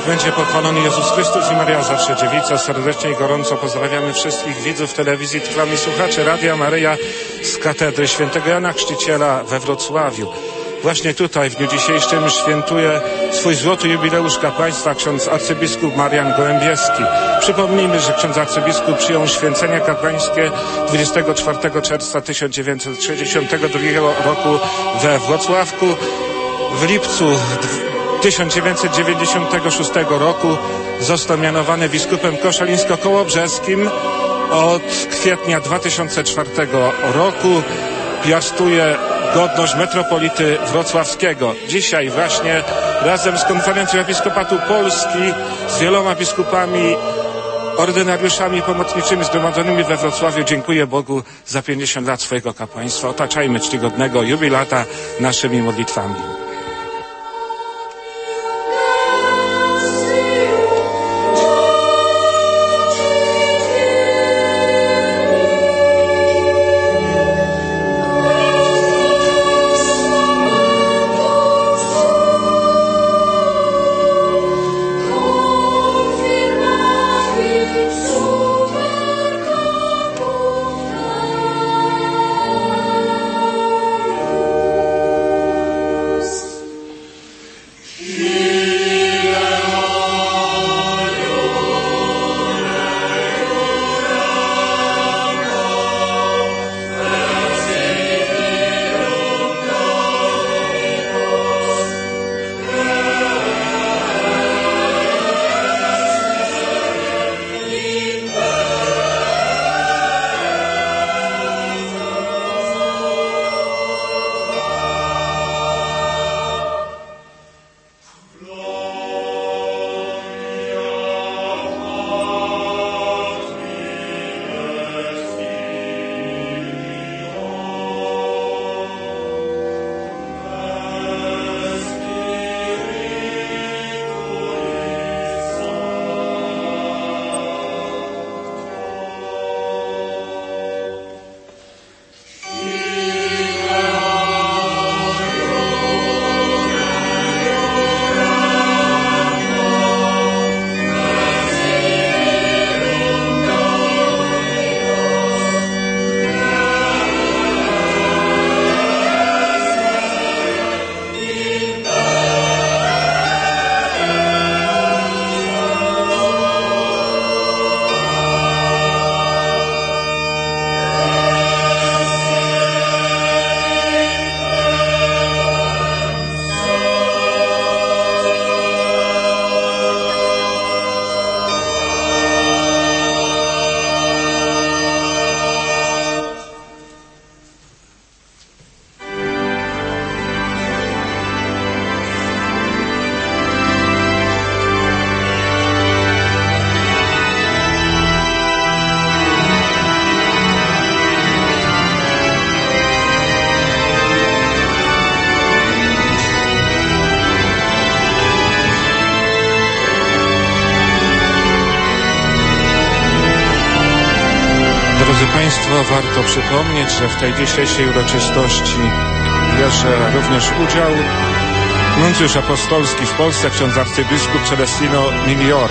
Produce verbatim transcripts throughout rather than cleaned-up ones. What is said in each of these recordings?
będzie pochwalony Jezus Chrystus i Maria Zawsze Dziewica. Serdecznie i gorąco pozdrawiamy wszystkich widzów telewizji Trwam i słuchaczy Radia Maryja z katedry świętego Jana Chrzciciela we Wrocławiu. Właśnie tutaj w dniu dzisiejszym świętuje swój złoty jubileusz kapłaństwa ksiądz arcybiskup Marian Gołębieski. Przypomnijmy, że ksiądz arcybiskup przyjął święcenia kapłańskie dwudziestego czwartego czerwca tysiąc dziewięćset sześćdziesiątego drugiego roku we Wrocławku. W lipcu tysiąc dziewięćset dziewięćdziesiątego szóstego roku został mianowany biskupem koszalińsko-kołobrzeskim. Od kwietnia dwa tysiące czwartego roku piastuje godność metropolity wrocławskiego. Dzisiaj właśnie razem z Konferencją Episkopatu Polski, z wieloma biskupami, ordynariuszami pomocniczymi zgromadzonymi we Wrocławiu dziękuję Bogu za pięćdziesiąt lat swojego kapłaństwa. Otaczajmy czcigodnego jubilata naszymi modlitwami. Drodzy Państwo, warto przypomnieć, że w tej dzisiejszej uroczystości bierze również udział nuncjusz apostolski w Polsce, ksiądz arcybiskup Celestino Migliore.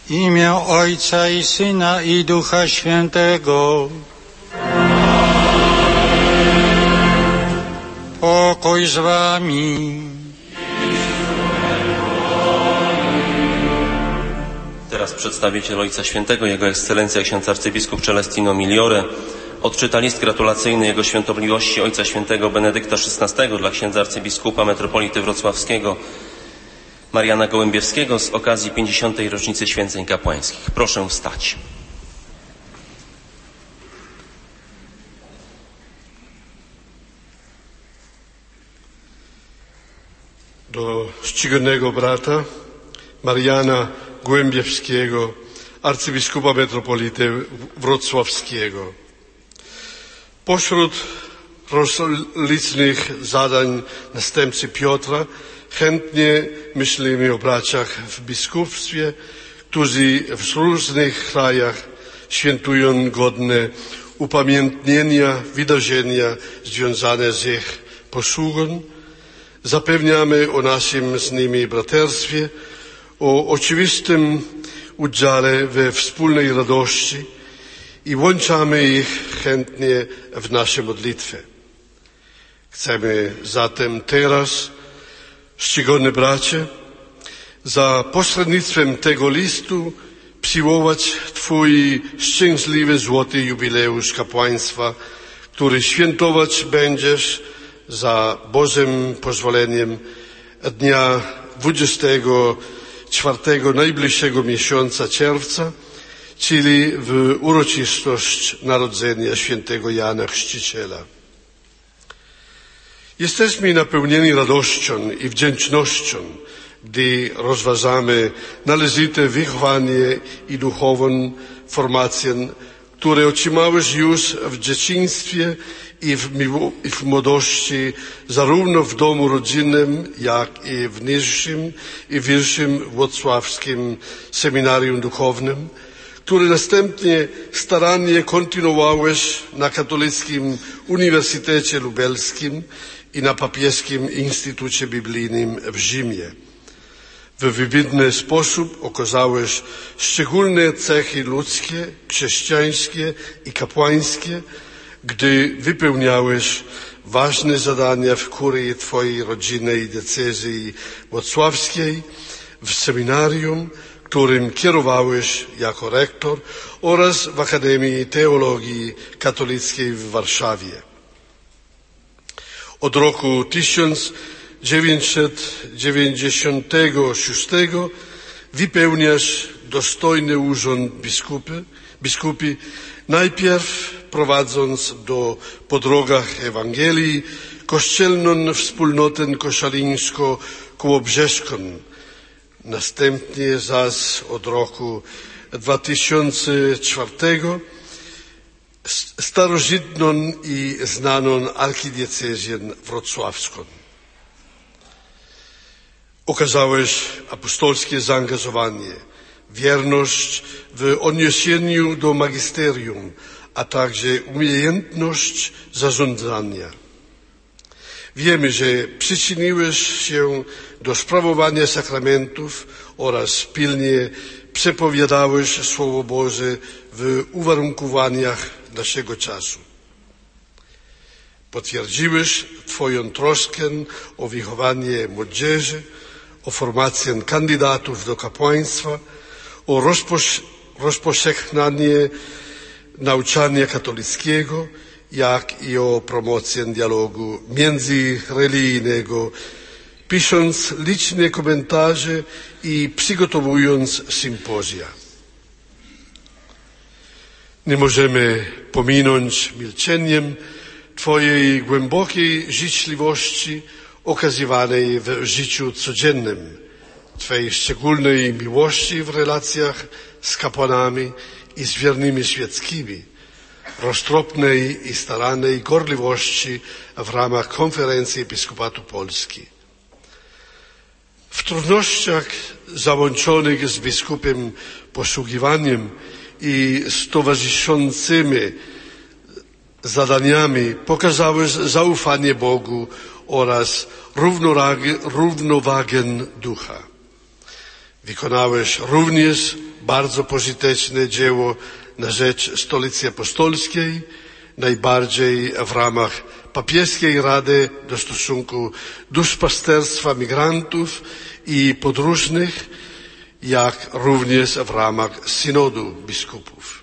W imię Ojca i Syna i Ducha Świętego. Pokój z wami. Teraz przedstawiciel Ojca Świętego, Jego Ekscelencja ksiądz arcybiskup Celestino Migliore, odczyta list gratulacyjny Jego Świętobliwości Ojca Świętego Benedykta szesnastego dla księdza arcybiskupa metropolity wrocławskiego Mariana Gołębiewskiego z okazji pięćdziesiątej rocznicy święceń kapłańskich. Proszę wstać. Do czcigodnego brata Mariana Gołębiewskiego, arcybiskupa metropolity wrocławskiego. Pośród licznych zadań następcy Piotra chętnie myślimy o braciach w biskupstwie, którzy w różnych krajach świętują godne upamiętnienia wydarzenia związane z ich posługą. Zapewniamy o naszym z nimi braterstwie, o oczywistym udziale we wspólnej radości i włączamy ich chętnie w nasze modlitwy. Chcemy zatem teraz, czcigodni bracie, za pośrednictwem tego listu przywołać Twój szczęśliwy złoty jubileusz kapłaństwa, który świętować będziesz za Bożym pozwoleniem dnia dwudziestego czwartego najbliższego miesiąca czerwca, czyli w uroczystość narodzenia świętego Jana Chrzciciela. Jesteśmy napełnieni radością i wdzięcznością, gdy rozważamy należyte wychowanie i duchową formację, które otrzymałeś już w dzieciństwie i w, i w młodości, zarówno w domu rodzinnym, jak i w niższym i wyższym wrocławskim seminarium duchownym, który następnie starannie kontynuowałeś na Katolickim Uniwersytecie Lubelskim i na Papieskim Instytucie Biblijnym w Rzymie. W wybitny sposób okazałeś szczególne cechy ludzkie, chrześcijańskie i kapłańskie, gdy wypełniałeś ważne zadania w kurii Twojej rodzinnej diecezji wrocławskiej, w seminarium, którym kierowałeś jako rektor, oraz w Akademii Teologii Katolickiej w Warszawie. Od roku tysiąc dziewięćset dziewięćdziesiątego szóstego wypełniasz dostojny urząd biskupy, biskupi, najpierw prowadząc do po drogach Ewangelii kościelną wspólnotę koszalińsko-kołobrzeską. Następnie zaś od roku dwa tysiące czwartego starożytną i znaną archidiecezję wrocławską. Okazałeś apostolskie zaangażowanie, wierność w odniesieniu do magisterium, a także umiejętność zarządzania. Wiemy, że przyczyniłeś się do sprawowania sakramentów oraz pilnie przepowiadałeś Słowo Boże w uwarunkowaniach naszego czasu. Potwierdziłeś Twoją troskę o wychowanie młodzieży, o formację kandydatów do kapłaństwa, o rozpoś- rozpowszechnianie nauczania katolickiego, jak i o promocję dialogu międzyreligijnego, pisząc liczne komentarze i przygotowując sympozja. Nie możemy pominąć milczeniem Twojej głębokiej życzliwości okazywanej w życiu codziennym, Twojej szczególnej miłości w relacjach z kapłanami i z wiernymi świeckimi, roztropnej i starannej gorliwości w ramach Konferencji Episkopatu Polski. W trudnościach załączonych z biskupem posługiwaniem i z towarzyszącymi zadaniami pokazałeś zaufanie Bogu oraz równowagę, równowagę ducha. Wykonałeś również bardzo pożyteczne dzieło na rzecz Stolicy Apostolskiej, najbardziej w ramach papieskiej Rady do stosunku duszpasterstwa migrantów i podróżnych, jak również w ramach synodu biskupów.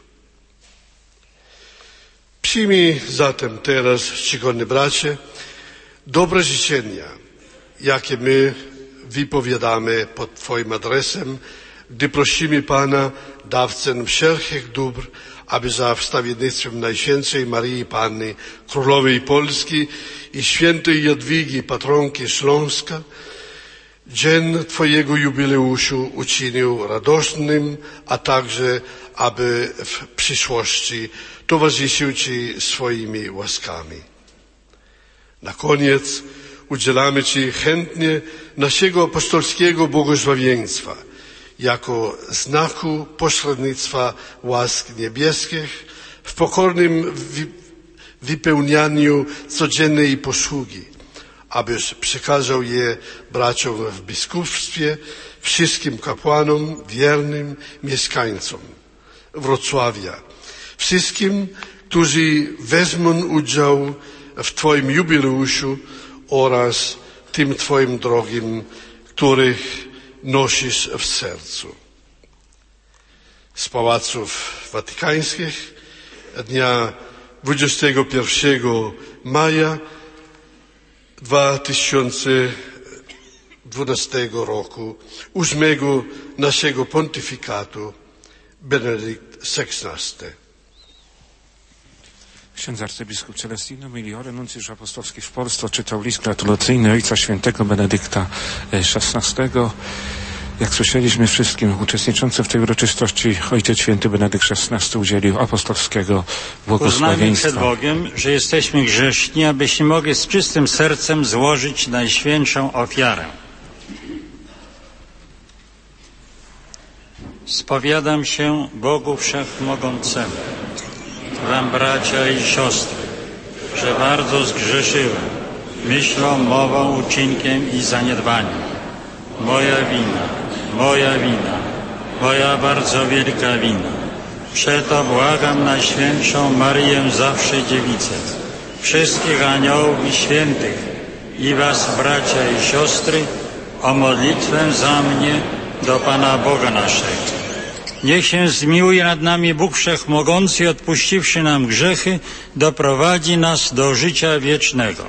Przyjmij zatem teraz, czcigodny bracie, dobre życzenia, jakie my wypowiadamy pod Twoim adresem, gdy prosimy Pana, dawcę wszelkich dóbr, aby za wstawiennictwem Najświętszej Maryi Panny, Królowej Polski i świętej Jadwigi, patronki Śląska, dzień Twojego jubileuszu uczynił radosnym, a także aby w przyszłości towarzyszył Ci swoimi łaskami. Na koniec udzielamy Ci chętnie naszego apostolskiego błogosławieństwa jako znaku pośrednictwa łask niebieskich w pokornym wypełnianiu codziennej posługi, abyś przekazał je braciom w biskupstwie, wszystkim kapłanom, wiernym mieszkańcom Wrocławia, wszystkim, którzy wezmą udział w Twoim jubileuszu oraz tym Twoim drogim, których nosisz w sercu. Z pałaców watykańskich dnia dwudziestego pierwszego maja dwa tysiące dwunastego roku, ósmego naszego pontyfikatu, Benedykt szesnasty. Ksiądz arcybiskup Celestino Miliore, nuncjusz apostolski w Polsce, czytał list gratulacyjny Ojca Świętego Benedykta szesnastego. Jak słyszeliśmy, wszystkim uczestniczącym w tej uroczystości Ojciec Święty Benedykt szesnasty udzielił apostolskiego błogosławieństwa. Uznajmy przed Bogiem, że jesteśmy grzeszni, abyśmy mogli z czystym sercem złożyć najświętszą ofiarę. Spowiadam się Bogu Wszechmogącemu, Wam, bracia i siostry, że bardzo zgrzeszyłem myślą, mową, uczynkiem i zaniedbaniem. Moja wina, moja wina, moja bardzo wielka wina. Przeto błagam Najświętszą Maryję Zawsze Dziewicę, wszystkich aniołów i świętych i was, bracia i siostry, o modlitwę za mnie do Pana Boga naszego. Niech się zmiłuje nad nami Bóg Wszechmogący i odpuściwszy nam grzechy, doprowadzi nas do życia wiecznego.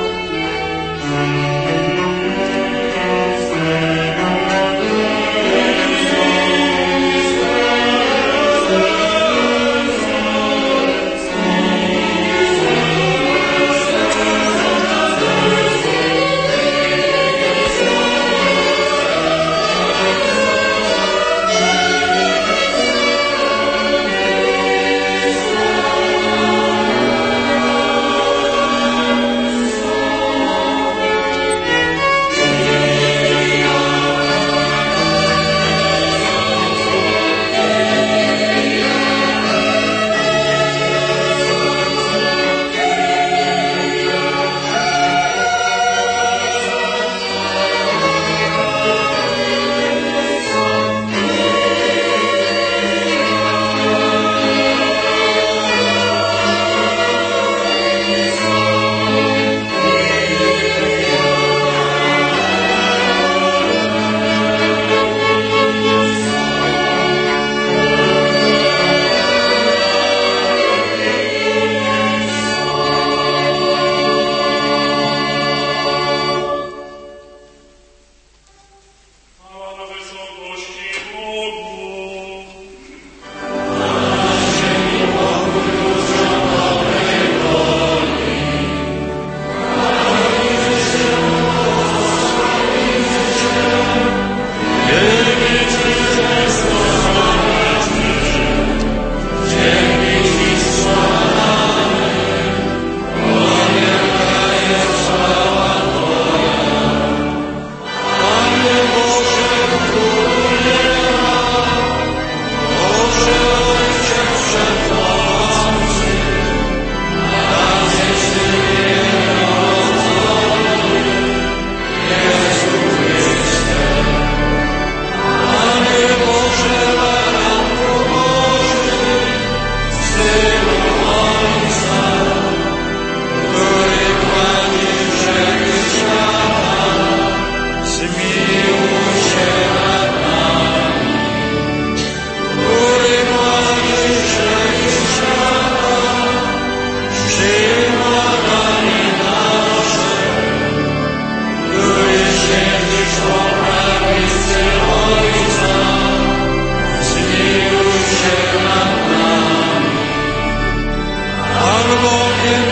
Amen.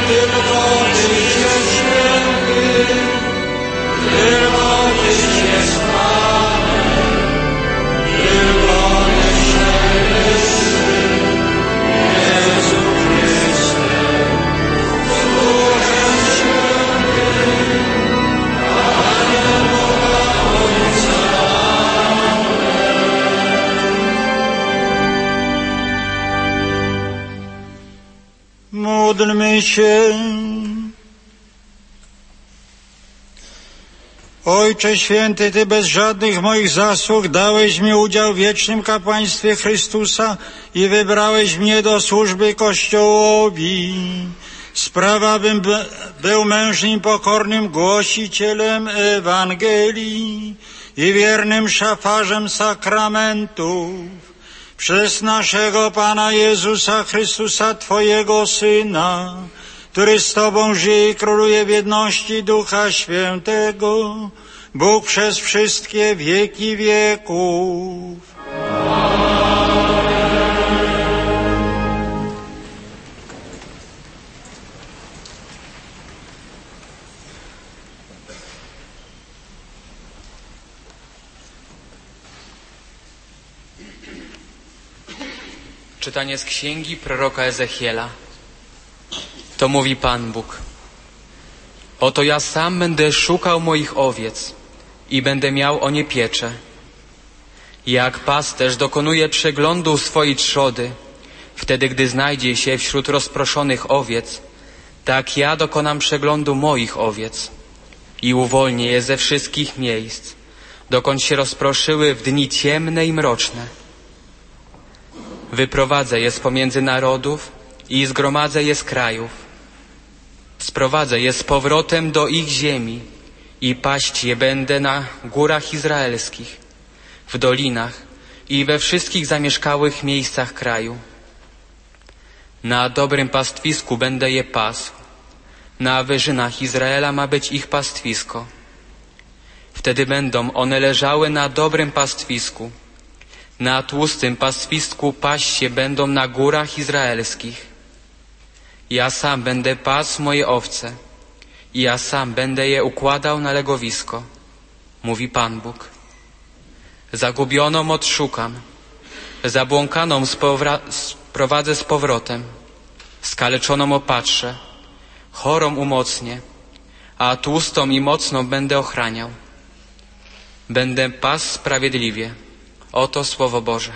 Módlmy się. Ojcze Święty, Ty bez żadnych moich zasług dałeś mi udział w wiecznym kapłaństwie Chrystusa i wybrałeś mnie do służby Kościołowi. Sprawa, bym był mężnym, pokornym głosicielem Ewangelii i wiernym szafarzem sakramentów. Przez naszego Pana Jezusa Chrystusa, Twojego Syna, który z Tobą żyje i króluje w jedności Ducha Świętego, Bóg przez wszystkie wieki wieków. Czytanie z księgi proroka Ezechiela. To mówi Pan Bóg. Oto ja sam będę szukał moich owiec i będę miał o nie pieczę. Jak pasterz dokonuje przeglądu swojej trzody, wtedy gdy znajdzie się wśród rozproszonych owiec, tak ja dokonam przeglądu moich owiec i uwolnię je ze wszystkich miejsc, dokąd się rozproszyły w dni ciemne i mroczne. Wyprowadzę je z pomiędzy narodów i zgromadzę je z krajów. Sprowadzę je z powrotem do ich ziemi i paść je będę na górach izraelskich, w dolinach i we wszystkich zamieszkałych miejscach kraju. Na dobrym pastwisku będę je pasł. Na wyżynach Izraela ma być ich pastwisko. Wtedy będą one leżały na dobrym pastwisku. Na tłustym pastwisku paść się będą na górach izraelskich. Ja sam będę pasł moje owce i ja sam będę je układał na legowisko, mówi Pan Bóg. Zagubioną odszukam, zabłąkaną sprowadzę z powrotem, skaleczoną opatrzę, chorą umocnię, a tłustą i mocną będę ochraniał. Będę pasł sprawiedliwie. Oto Słowo Boże.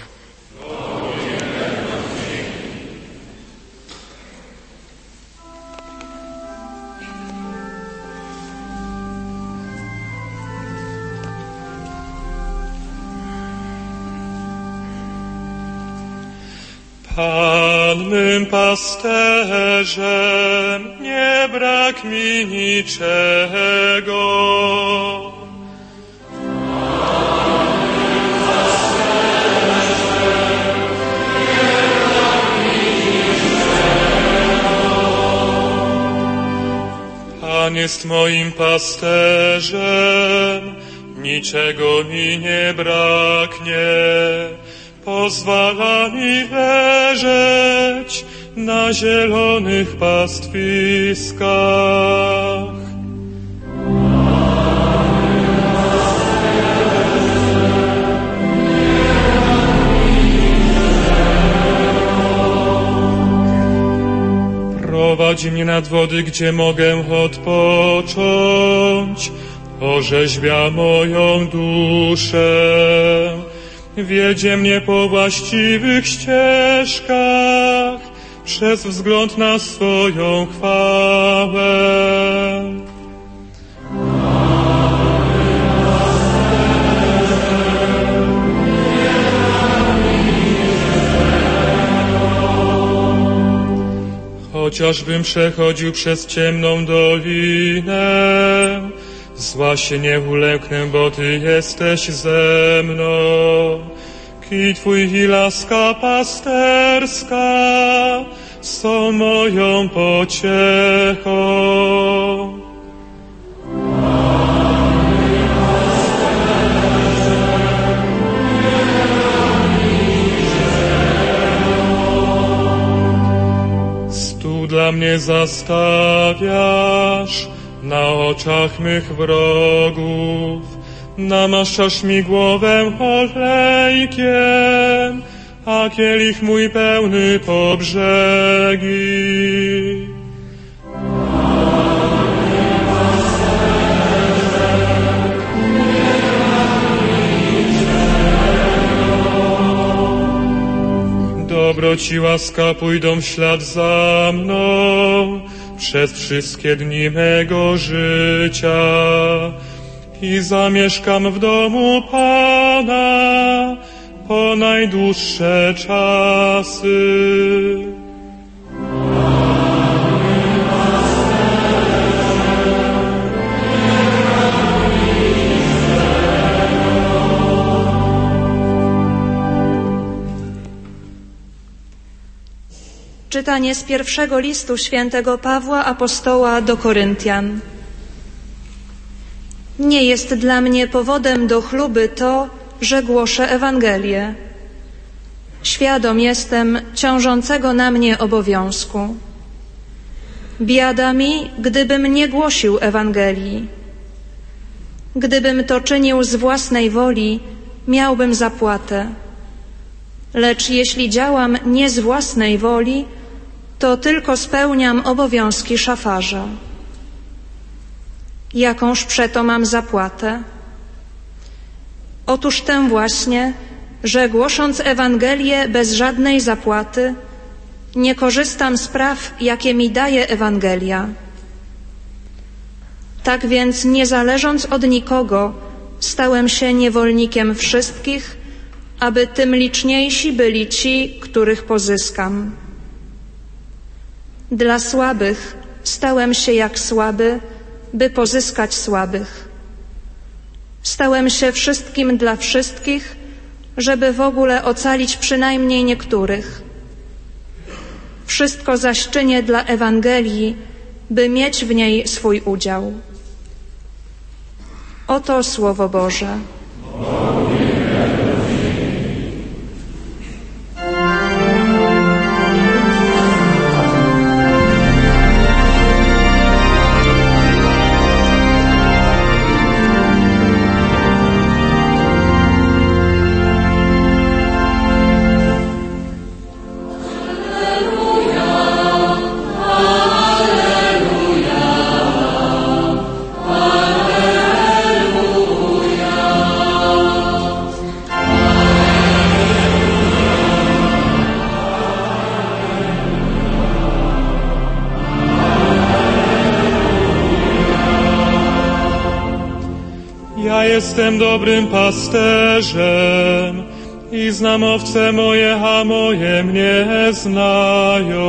Pan mym pasterzem, nie brak mi niczego. Pan jest moim pasterzem, niczego mi nie braknie. Pozwala mi leżeć na zielonych pastwiskach. Prowadzi mnie nad wody, gdzie mogę odpocząć, orzeźwia moją duszę. Wiedzie mnie po właściwych ścieżkach, przez wzgląd na swoją chwałę. Chociażbym przechodził przez ciemną dolinę, zła się nie ulęknę, bo Ty jesteś ze mną. Kij Twój i laska pasterska są moją pociechą. Stół dla mnie mnie zastawiasz na oczach mych wrogów, namaszczasz mi głowę olejkiem, a kielich mój pełny po brzegi. Dobroć i łaska pójdą w ślad za mną przez wszystkie dni mego życia i zamieszkam w domu Pana po najdłuższe czasy. Czytanie z pierwszego listu świętego Pawła Apostoła do Koryntian. Nie jest dla mnie powodem do chluby to, że głoszę Ewangelię. Świadom jestem ciążącego na mnie obowiązku. Biada mi, gdybym nie głosił Ewangelii. Gdybym to czynił z własnej woli, miałbym zapłatę. Lecz jeśli działam nie z własnej woli, to tylko spełniam obowiązki szafarza. Jakąż przeto mam zapłatę? Otóż tę właśnie, że głosząc Ewangelię bez żadnej zapłaty, nie korzystam z praw, jakie mi daje Ewangelia. Tak więc, nie zależąc od nikogo, stałem się niewolnikiem wszystkich, aby tym liczniejsi byli ci, których pozyskam. Dla słabych stałem się jak słaby, by pozyskać słabych. Stałem się wszystkim dla wszystkich, żeby w ogóle ocalić przynajmniej niektórych. Wszystko zaś czynię dla Ewangelii, by mieć w niej swój udział. Oto Słowo Boże. Jestem dobrym pasterzem i znam owce moje, a moje mnie znają.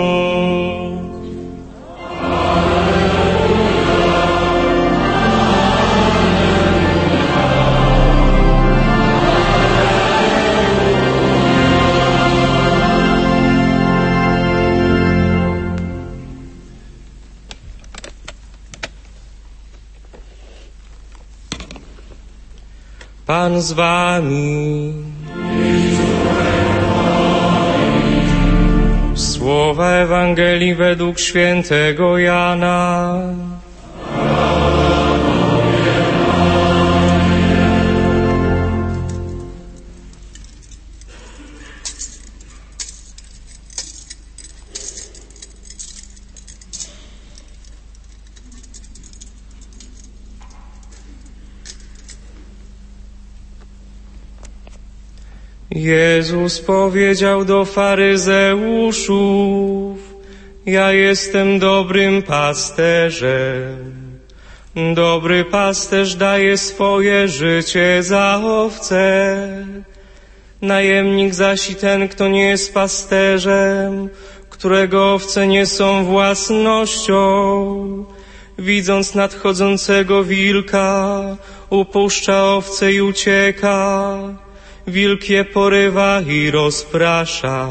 Pan z wami. Słowa Ewangelii według świętego Jana. Jezus powiedział do faryzeuszów: ja jestem dobrym pasterzem. Dobry pasterz daje swoje życie za owce. Najemnik zaś i ten, kto nie jest pasterzem, którego owce nie są własnością, widząc nadchodzącego wilka, upuszcza owce i ucieka. Wilk je porywa i rozprasza.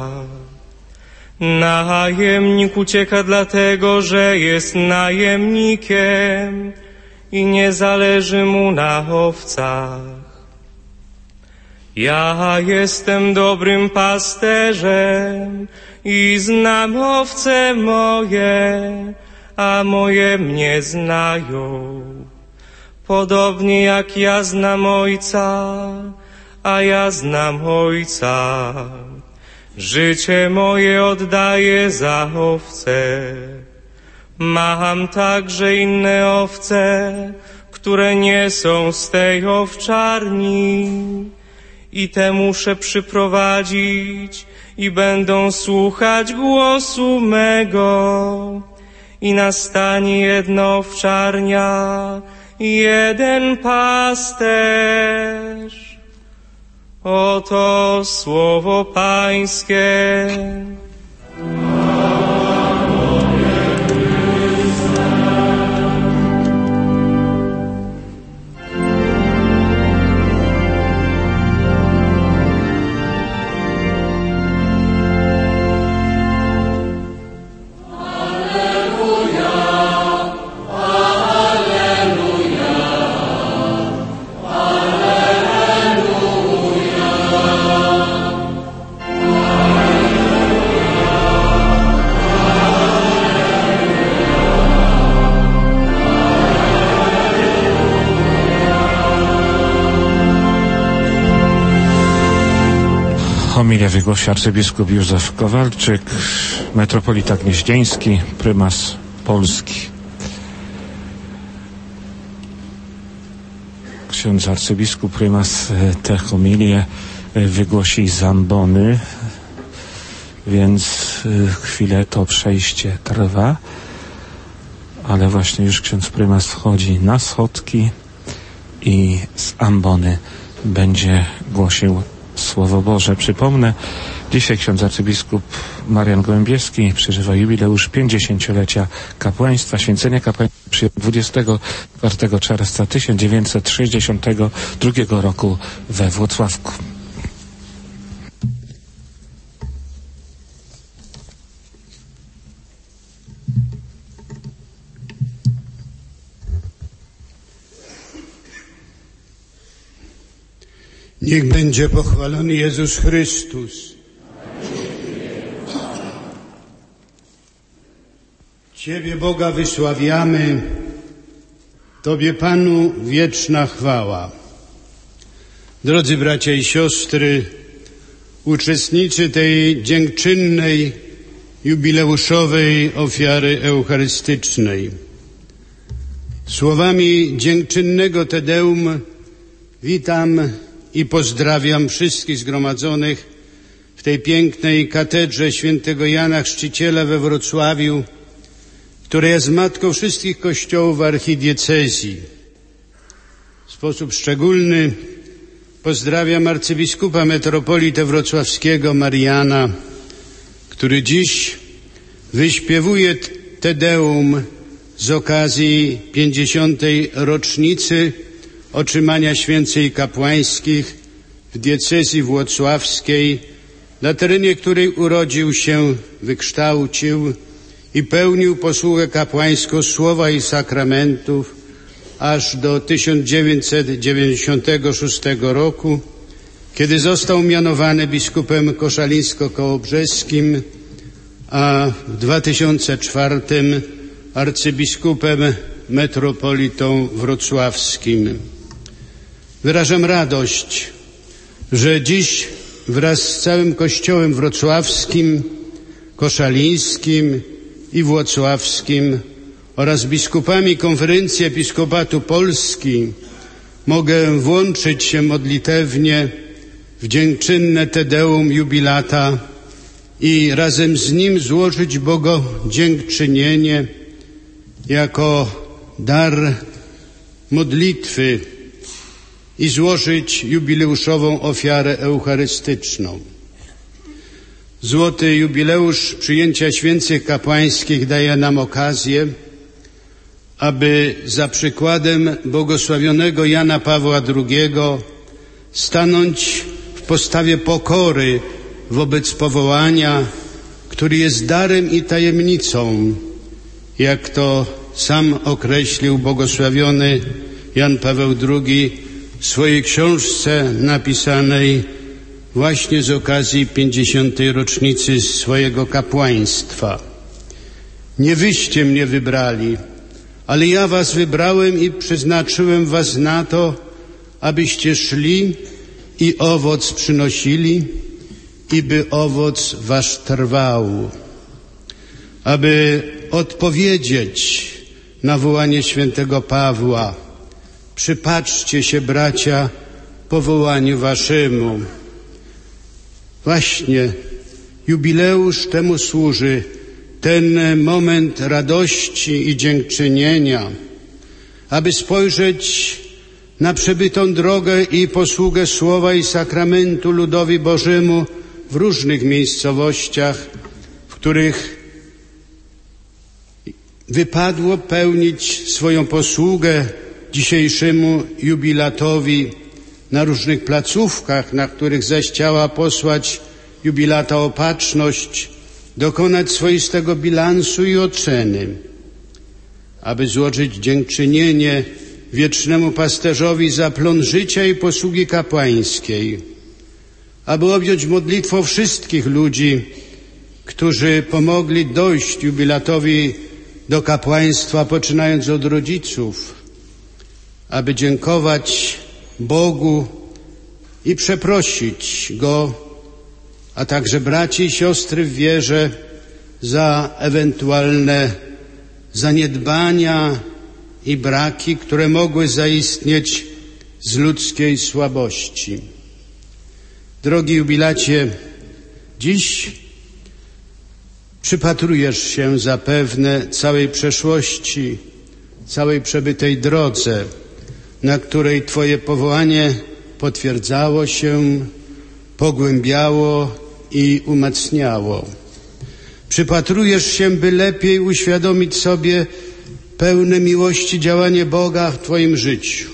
Najemnik ucieka dlatego, że jest najemnikiem i nie zależy mu na owcach. Ja jestem dobrym pasterzem i znam owce moje, a moje mnie znają. Podobnie jak ja znam Ojca, a ja znam Ojca. Życie moje oddaję za owce. Mam także inne owce, które nie są z tej owczarni. I te muszę przyprowadzić i będą słuchać głosu mego. I nastanie jedna owczarnia, jeden pasterz. Oto słowo Pańskie. Homilię wygłosi arcybiskup Józef Kowalczyk, metropolita gnieźnieński, prymas Polski. Ksiądz arcybiskup prymas tę homilię wygłosi z ambony, więc chwilę to przejście trwa, ale właśnie już ksiądz prymas wchodzi na schodki i z ambony będzie głosił Słowo Boże. Przypomnę, dzisiaj ksiądz arcybiskup Marian Gołębieski przeżywa jubileusz pięćdziesięciolecia kapłaństwa. Święcenie kapłaństwa przyjął dwudziestego czwartego czerwca tysiąc dziewięćset sześćdziesiątego drugiego roku we Włocławku. Niech będzie pochwalony Jezus Chrystus. Ciebie, Boga, wysławiamy, Tobie, Panu, wieczna chwała. Drodzy bracia i siostry, uczestnicy tej dziękczynnej, jubileuszowej ofiary eucharystycznej. Słowami dziękczynnego Te Deum witam i pozdrawiam wszystkich zgromadzonych w tej pięknej katedrze świętego Jana Chrzciciela we Wrocławiu, która jest matką wszystkich kościołów archidiecezji. W sposób szczególny pozdrawiam arcybiskupa metropolitę wrocławskiego Mariana, który dziś wyśpiewuje Te Deum z okazji pięćdziesiątej rocznicy otrzymania święceń kapłańskich w diecezji włocławskiej, na terenie której urodził się, wykształcił i pełnił posługę kapłańską słowa i sakramentów aż do tysiąc dziewięćset dziewięćdziesiątego szóstego roku, kiedy został mianowany biskupem koszalińsko-kołobrzeskim, a w dwa tysiące czwartym arcybiskupem metropolitą wrocławskim. Wyrażam radość, że dziś wraz z całym Kościołem wrocławskim, koszalińskim i włocławskim oraz biskupami Konferencji Episkopatu Polski mogę włączyć się modlitewnie w dziękczynne Te Deum jubilata i razem z nim złożyć Bogu dziękczynienie jako dar modlitwy i złożyć jubileuszową ofiarę eucharystyczną. Złoty jubileusz przyjęcia święceń kapłańskich daje nam okazję, aby za przykładem błogosławionego Jana Pawła drugiego stanąć w postawie pokory wobec powołania, który jest darem i tajemnicą, jak to sam określił błogosławiony Jan Paweł drugi w swojej książce napisanej właśnie z okazji pięćdziesiątej rocznicy swojego kapłaństwa. Nie wyście mnie wybrali, ale ja was wybrałem i przeznaczyłem was na to, abyście szli i owoc przynosili, i by owoc wasz trwał. Aby odpowiedzieć na wołanie świętego Pawła: przypatrzcie się, bracia, powołaniu waszemu. Właśnie jubileusz temu służy, ten moment radości i dziękczynienia, aby spojrzeć na przebytą drogę i posługę Słowa i Sakramentu ludowi Bożemu w różnych miejscowościach, w których wypadło pełnić swoją posługę dzisiejszemu jubilatowi, na różnych placówkach, na których zaś chciała posłać jubilata opatrzność, dokonać swoistego bilansu i oceny, aby złożyć dziękczynienie wiecznemu pasterzowi za plon życia i posługi kapłańskiej, aby objąć modlitwą wszystkich ludzi, którzy pomogli dojść jubilatowi do kapłaństwa, poczynając od rodziców, aby dziękować Bogu i przeprosić Go, a także braci i siostry w wierze za ewentualne zaniedbania i braki, które mogły zaistnieć z ludzkiej słabości. Drogi jubilacie, dziś przypatrujesz się zapewne całej przeszłości, całej przebytej drodze, na której Twoje powołanie potwierdzało się, pogłębiało i umacniało. Przypatrujesz się, by lepiej uświadomić sobie pełne miłości działanie Boga w Twoim życiu.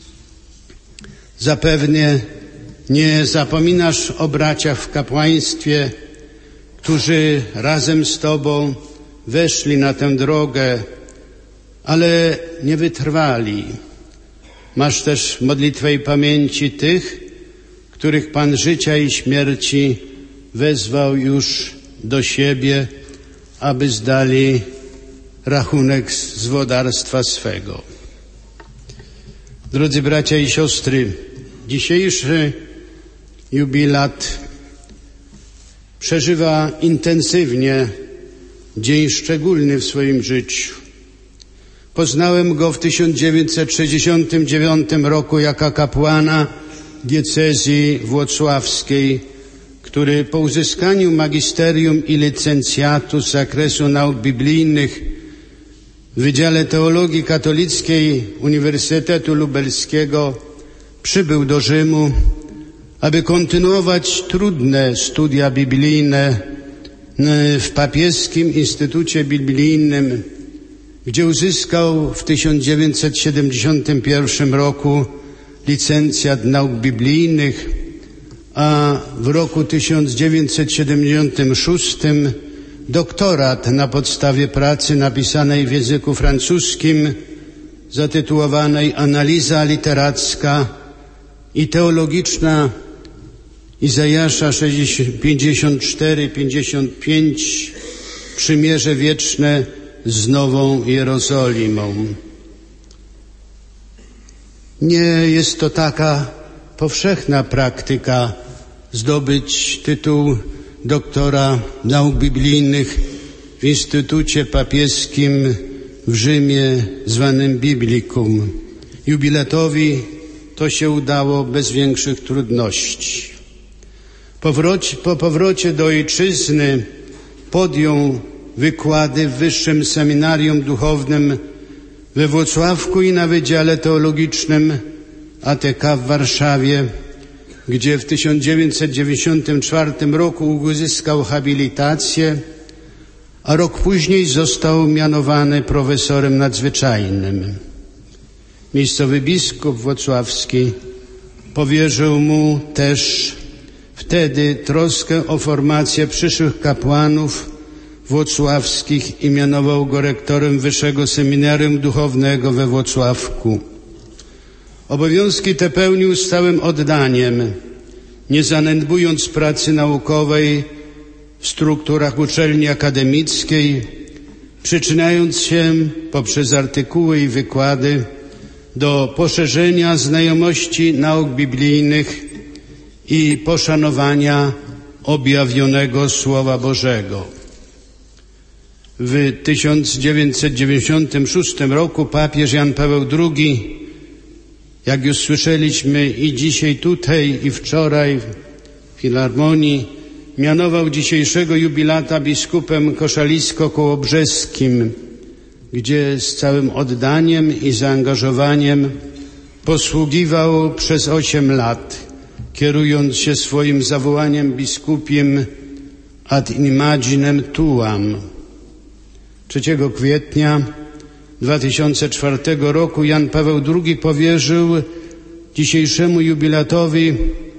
Zapewne nie zapominasz o braciach w kapłaństwie, którzy razem z Tobą weszli na tę drogę, ale nie wytrwali. Masz też modlitwę i pamięci tych, których Pan życia i śmierci wezwał już do siebie, aby zdali rachunek z włodarstwa swego. Drodzy bracia i siostry, dzisiejszy jubilat przeżywa intensywnie dzień szczególny w swoim życiu. Poznałem go w tysiąc dziewięćset sześćdziesiątym dziewiątym roku jako kapłana diecezji włocławskiej, który po uzyskaniu magisterium i licencjatu z zakresu nauk biblijnych w Wydziale Teologii Katolickiej Uniwersytetu Lubelskiego przybył do Rzymu, aby kontynuować trudne studia biblijne w Papieskim Instytucie Biblijnym, gdzie uzyskał w tysiąc dziewięćset siedemdziesiątym pierwszym roku licencjat nauk biblijnych, a w roku tysiąc dziewięćset siedemdziesiątym szóstym doktorat na podstawie pracy napisanej w języku francuskim, zatytułowanej Analiza literacka i teologiczna Izajasza pięćdziesiąt cztery pięćdziesiąt pięć, Przymierze wieczne z Nową Jerozolimą. Nie jest to taka powszechna praktyka zdobyć tytuł doktora nauk biblijnych w Instytucie Papieskim w Rzymie zwanym Biblicum. Jubilatowi to się udało bez większych trudności. Powrocie, po powrocie do ojczyzny podjął wykłady w Wyższym Seminarium Duchownym we Włocławku i na Wydziale Teologicznym A T K w Warszawie, gdzie w tysiąc dziewięćset dziewięćdziesiątym czwartym roku uzyskał habilitację, a rok później został mianowany profesorem nadzwyczajnym. Miejscowy biskup włocławski powierzył mu też wtedy troskę o formację przyszłych kapłanów włocławskich i mianował go rektorem Wyższego Seminarium Duchownego we Włocławku. Obowiązki te pełnił z całym oddaniem, nie zaniedbując pracy naukowej w strukturach uczelni akademickiej, przyczyniając się poprzez artykuły i wykłady do poszerzenia znajomości nauk biblijnych i poszanowania objawionego Słowa Bożego. W tysiąc dziewięćset dziewięćdziesiątym szóstym roku papież Jan Paweł drugi, jak już słyszeliśmy i dzisiaj tutaj, i wczoraj w Filharmonii, mianował dzisiejszego jubilata biskupem koszalisko-kołobrzeskim, gdzie z całym oddaniem i zaangażowaniem posługiwał przez osiem lat, kierując się swoim zawołaniem biskupim ad imaginem tuam. trzeciego kwietnia dwa tysiące czwartego roku Jan Paweł drugi powierzył dzisiejszemu jubilatowi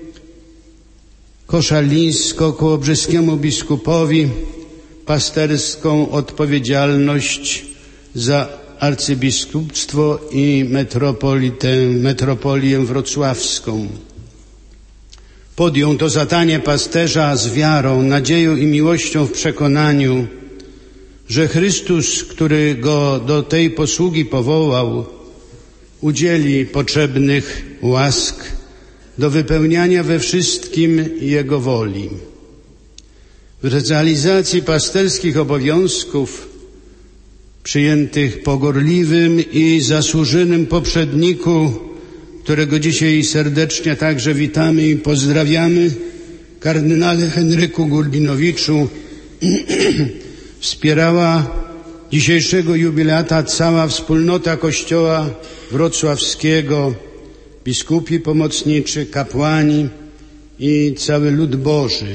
koszalińsko-kołobrzeskiemu biskupowi pasterską odpowiedzialność za arcybiskupstwo i metropolitę, metropolię wrocławską. Podjął to zadanie pasterza z wiarą, nadzieją i miłością w przekonaniu, że Chrystus, który go do tej posługi powołał, udzieli potrzebnych łask do wypełniania we wszystkim Jego woli. W realizacji pasterskich obowiązków przyjętych po gorliwym i zasłużonym poprzedniku, którego dzisiaj serdecznie także witamy i pozdrawiamy, kardynale Henryku Gulbinowiczu, wspierała dzisiejszego jubilata cała wspólnota Kościoła wrocławskiego, biskupi pomocniczy, kapłani i cały lud Boży.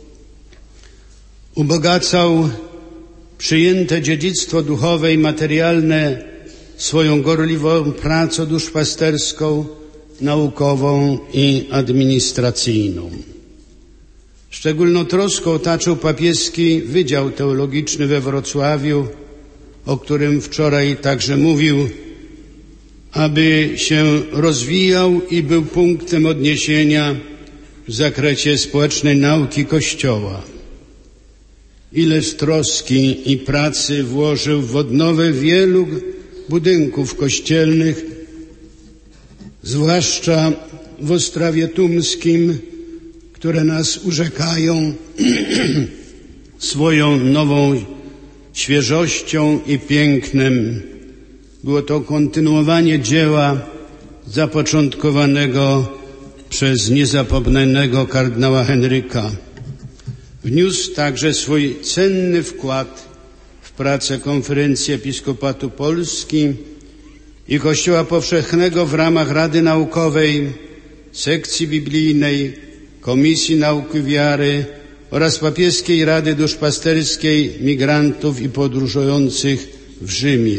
Ubogacał przyjęte dziedzictwo duchowe i materialne swoją gorliwą pracą duszpasterską, naukową i administracyjną. Szczególną troską otaczył papieski Wydział Teologiczny we Wrocławiu, o którym wczoraj także mówił, aby się rozwijał i był punktem odniesienia w zakresie społecznej nauki Kościoła. Ileż troski i pracy włożył w odnowę wielu budynków kościelnych, zwłaszcza w Ostrawie Tumskim, które nas urzekają swoją nową świeżością i pięknem. Było to kontynuowanie dzieła zapoczątkowanego przez niezapomnianego kardynała Henryka. Wniósł także swój cenny wkład w pracę Konferencji Episkopatu Polski i Kościoła Powszechnego w ramach Rady Naukowej, Sekcji Biblijnej, Komisji Nauki Wiary oraz Papieskiej Rady Duszpasterskiej Migrantów i Podróżujących w Rzymie.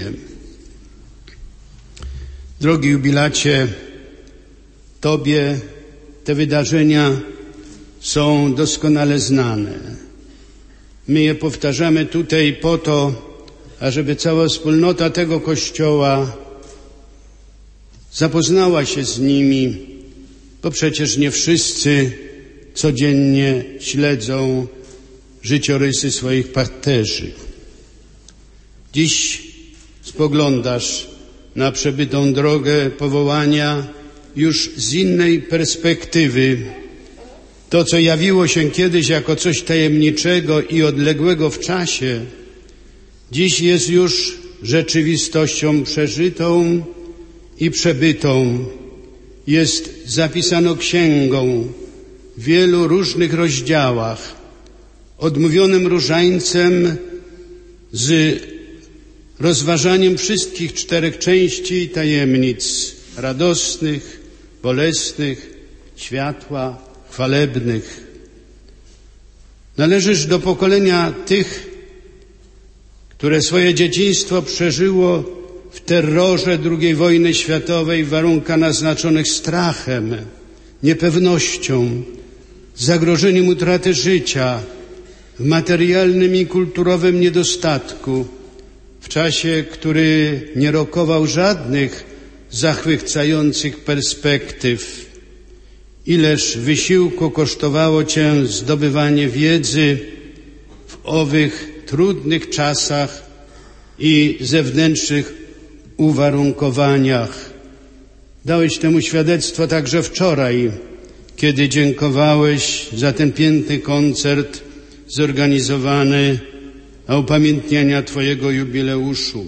Drogi jubilacie, Tobie te wydarzenia są doskonale znane. My je powtarzamy tutaj po to, ażeby cała wspólnota tego Kościoła zapoznała się z nimi, bo przecież nie wszyscy codziennie śledzą życiorysy swoich pasterzy. Dziś spoglądasz na przebytą drogę powołania już z innej perspektywy. To, co jawiło się kiedyś jako coś tajemniczego i odległego w czasie, dziś jest już rzeczywistością przeżytą i przebytą. Jest zapisano księgą w wielu różnych rozdziałach, odmówionym różańcem z rozważaniem wszystkich czterech części i tajemnic radosnych, bolesnych, światła, chwalebnych. Należysz do pokolenia tych, które swoje dzieciństwo przeżyło w terrorze drugiej wojny światowej w warunkach naznaczonych strachem, niepewnością, zagrożeniem utraty życia, w materialnym i kulturowym niedostatku, w czasie, który nie rokował żadnych zachwycających perspektyw. Ileż wysiłku kosztowało Cię zdobywanie wiedzy w owych trudnych czasach i zewnętrznych uwarunkowaniach. Dałeś temu świadectwo także wczoraj, kiedy dziękowałeś za ten piękny koncert zorganizowany na upamiętnienia Twojego jubileuszu.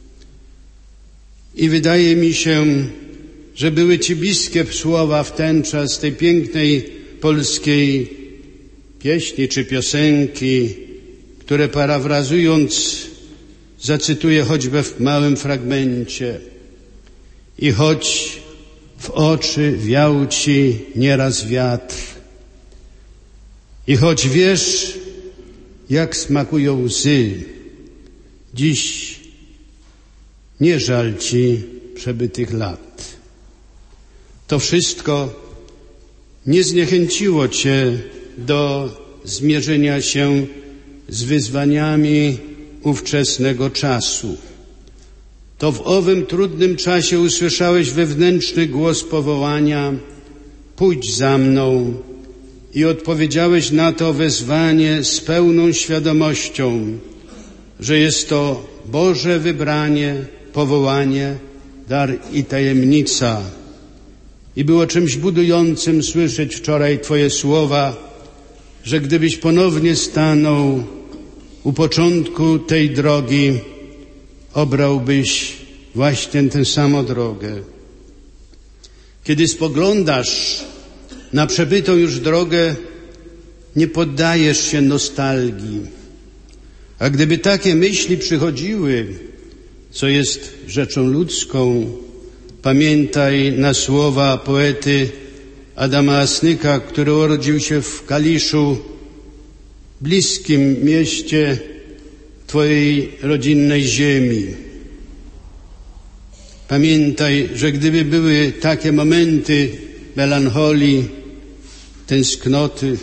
I wydaje mi się, że były Ci bliskie słowa w ten czas tej pięknej polskiej pieśni czy piosenki, które parafrazując zacytuję choćby w małym fragmencie. I choć w oczy wiał Ci nieraz wiatr, i choć wiesz, jak smakują łzy, dziś nie żal Ci przebytych lat. To wszystko nie zniechęciło Cię do zmierzenia się z wyzwaniami ówczesnego czasu. To w owym trudnym czasie usłyszałeś wewnętrzny głos powołania: pójdź za mną, i odpowiedziałeś na to wezwanie z pełną świadomością, że jest to Boże wybranie, powołanie, dar i tajemnica. I było czymś budującym słyszeć wczoraj Twoje słowa, że gdybyś ponownie stanął u początku tej drogi, obrałbyś właśnie tę samą drogę. Kiedy spoglądasz na przebytą już drogę, nie poddajesz się nostalgii. A gdyby takie myśli przychodziły, co jest rzeczą ludzką, pamiętaj na słowa poety Adama Asnyka, który urodził się w Kaliszu, bliskim mieście Twojej rodzinnej ziemi. Pamiętaj, że gdyby były takie momenty melancholii, tęsknoty,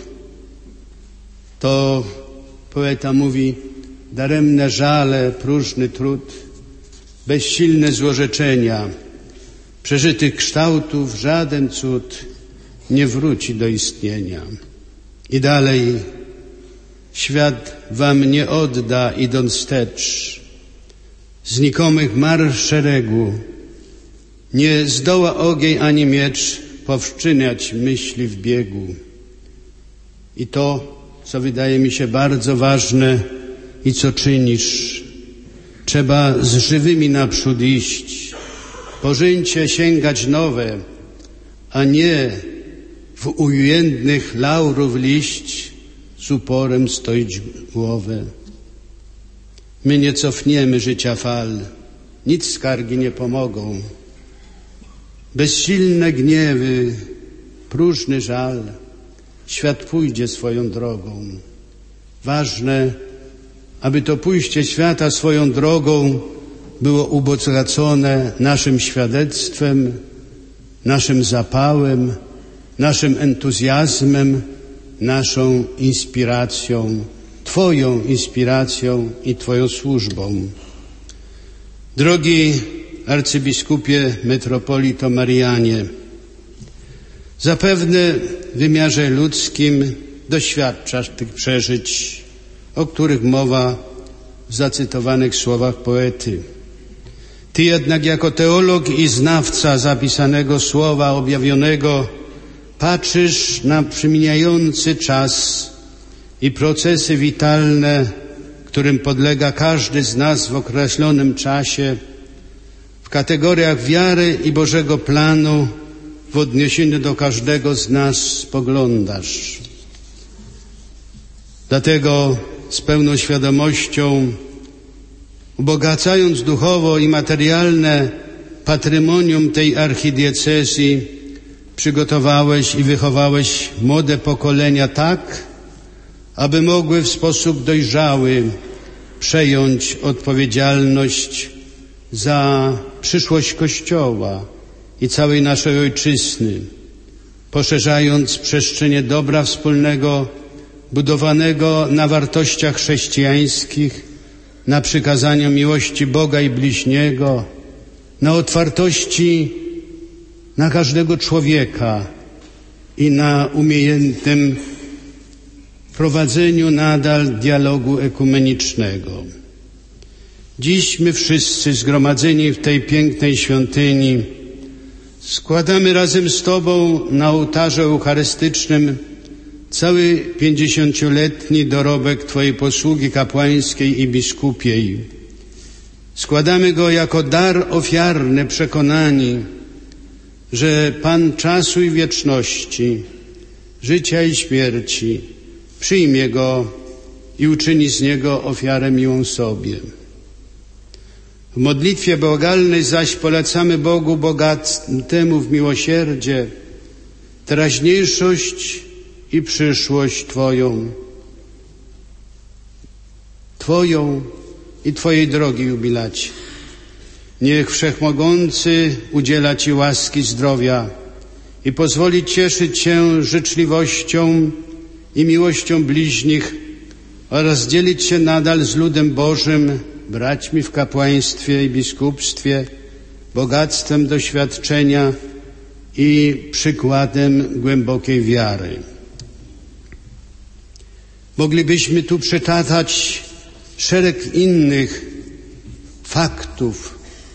to poeta mówi: daremne żale, próżny trud, bezsilne złorzeczenia, przeżytych kształtów żaden cud nie wróci do istnienia. I dalej: świat wam nie odda, idąc wstecz, znikomych mar szeregu, nie zdoła ogień ani miecz powstrzymać myśli w biegu. I to, co wydaje mi się bardzo ważne i co czynisz, trzeba z żywymi naprzód iść, po życie sięgać nowe, a nie w ujętnych laurów liść z uporem stoić głowę. My nie cofniemy życia fal, nic skargi nie pomogą. Bezsilne gniewy, próżny żal, świat pójdzie swoją drogą. Ważne, aby to pójście świata swoją drogą było ubogacone naszym świadectwem, naszym zapałem, naszym entuzjazmem, naszą inspiracją, Twoją inspiracją i Twoją służbą. Drogi arcybiskupie, metropolito Marianie, zapewne w wymiarze ludzkim doświadczasz tych przeżyć, o których mowa w zacytowanych słowach poety. Ty jednak jako teolog i znawca zapisanego słowa objawionego patrzysz na przemijający czas i procesy witalne, którym podlega każdy z nas w określonym czasie, w kategoriach wiary i Bożego planu w odniesieniu do każdego z nas spoglądasz. Dlatego z pełną świadomością, ubogacając duchowo i materialne patrymonium tej archidiecezji, przygotowałeś i wychowałeś młode pokolenia tak, aby mogły w sposób dojrzały przejąć odpowiedzialność za przyszłość Kościoła i całej naszej ojczyzny, poszerzając przestrzenie dobra wspólnego, budowanego na wartościach chrześcijańskich, na przykazaniu miłości Boga i bliźniego, na otwartości na każdego człowieka i na umiejętnym prowadzeniu nadal dialogu ekumenicznego. Dziś my wszyscy zgromadzeni w tej pięknej świątyni składamy razem z Tobą na ołtarzu eucharystycznym cały pięćdziesięcioletni dorobek Twojej posługi kapłańskiej i biskupiej. Składamy go jako dar ofiarny, przekonani, że Pan czasu i wieczności, życia i śmierci przyjmie go i uczyni z niego ofiarę miłą sobie. W modlitwie błagalnej zaś polecamy Bogu bogatemu w miłosierdzie teraźniejszość i przyszłość Twoją, Twoją i Twojej drogi jubilacie. Niech Wszechmogący udziela Ci łaski zdrowia i pozwoli cieszyć się życzliwością i miłością bliźnich oraz dzielić się nadal z ludem Bożym, braćmi w kapłaństwie i biskupstwie, bogactwem doświadczenia i przykładem głębokiej wiary. Moglibyśmy tu przytaczać szereg innych faktów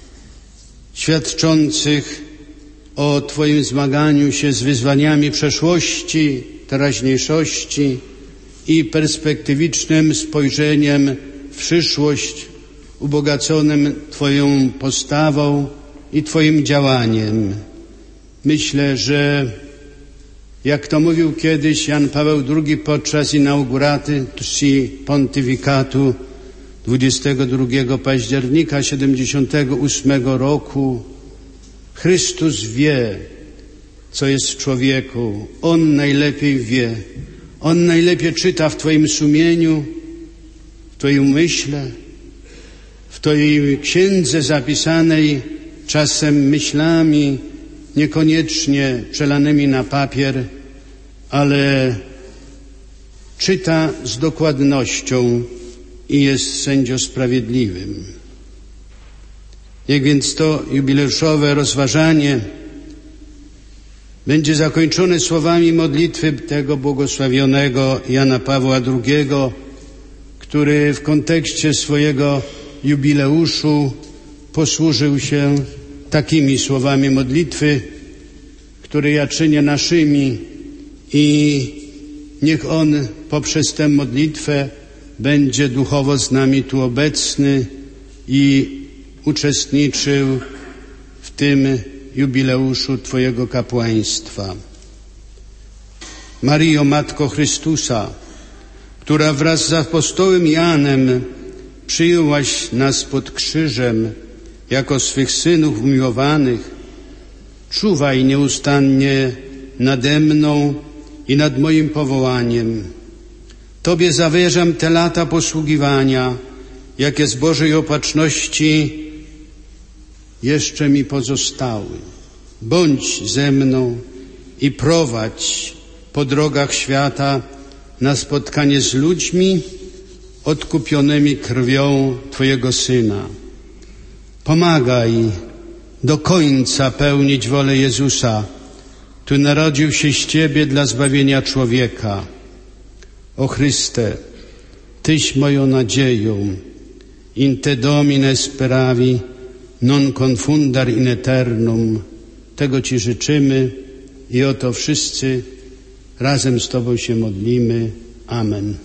świadczących o Twoim zmaganiu się z wyzwaniami przeszłości, teraźniejszości i perspektywicznym spojrzeniem w przyszłość, ubogaconym Twoją postawą i Twoim działaniem. Myślę, że jak to mówił kiedyś Jan Paweł drugi podczas inauguracji pontyfikatu dwudziestego drugiego października siedemdziesiątego ósmego roku, Chrystus wie, co jest w człowieku. On najlepiej wie. On najlepiej czyta w Twoim sumieniu, w Twoim umyśle, w Twojej księdze zapisanej czasem myślami, niekoniecznie przelanymi na papier, ale czyta z dokładnością i jest sędzią sprawiedliwym. Niech więc to jubileuszowe rozważanie będzie zakończone słowami modlitwy tego błogosławionego Jana Pawła drugiego, który w kontekście swojego jubileuszu posłużył się takimi słowami modlitwy, które ja czynię naszymi, i niech On poprzez tę modlitwę będzie duchowo z nami tu obecny i uczestniczył w tym jubileuszu Twojego kapłaństwa. Maryjo, Matko Chrystusa, która wraz z apostołem Janem przyjęłaś nas pod krzyżem jako swych synów umiłowanych, czuwaj nieustannie nade mną i nad moim powołaniem. Tobie zawierzam te lata posługiwania, jakie z Bożej opatrzności jeszcze mi pozostały. Bądź ze mną i prowadź po drogach świata na spotkanie z ludźmi odkupionymi krwią Twojego Syna. Pomagaj do końca pełnić wolę Jezusa, który narodził się z Ciebie dla zbawienia człowieka. O Chryste, Tyś moją nadzieją, in Te Domine speravi, non confundar in eternum. Tego Ci życzymy i o to wszyscy razem z Tobą się modlimy. Amen.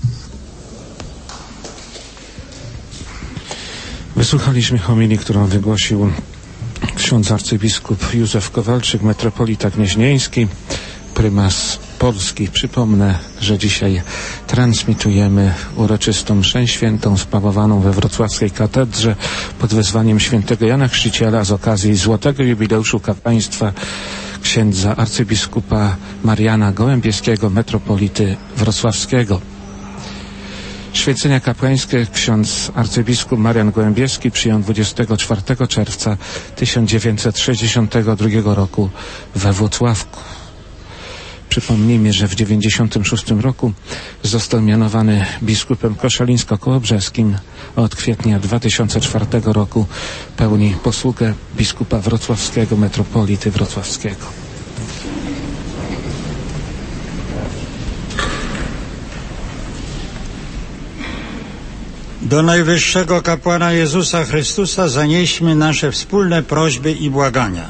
Wysłuchaliśmy homilii, którą wygłosił ksiądz arcybiskup Józef Kowalczyk, metropolita gnieźnieński, prymas Polski. Przypomnę, że dzisiaj transmitujemy uroczystą mszę świętą sprawowaną we wrocławskiej katedrze pod wezwaniem świętego Jana Chrzciciela z okazji złotego jubileuszu kapłaństwa księdza arcybiskupa Mariana Gołębieskiego, metropolity wrocławskiego. Święcenia kapłańskie ksiądz arcybiskup Marian Gołębieski przyjął dwudziestego czwartego czerwca tysiąc dziewięćset sześćdziesiątego drugiego roku we Włocławku. Przypomnijmy, że w dziewięćdziesiątym szóstym roku został mianowany biskupem koszalińsko-kołobrzeskim, a od kwietnia dwa tysiące czwartego roku pełni posługę biskupa wrocławskiego, metropolity wrocławskiego. Do Najwyższego Kapłana Jezusa Chrystusa zanieśmy nasze wspólne prośby i błagania.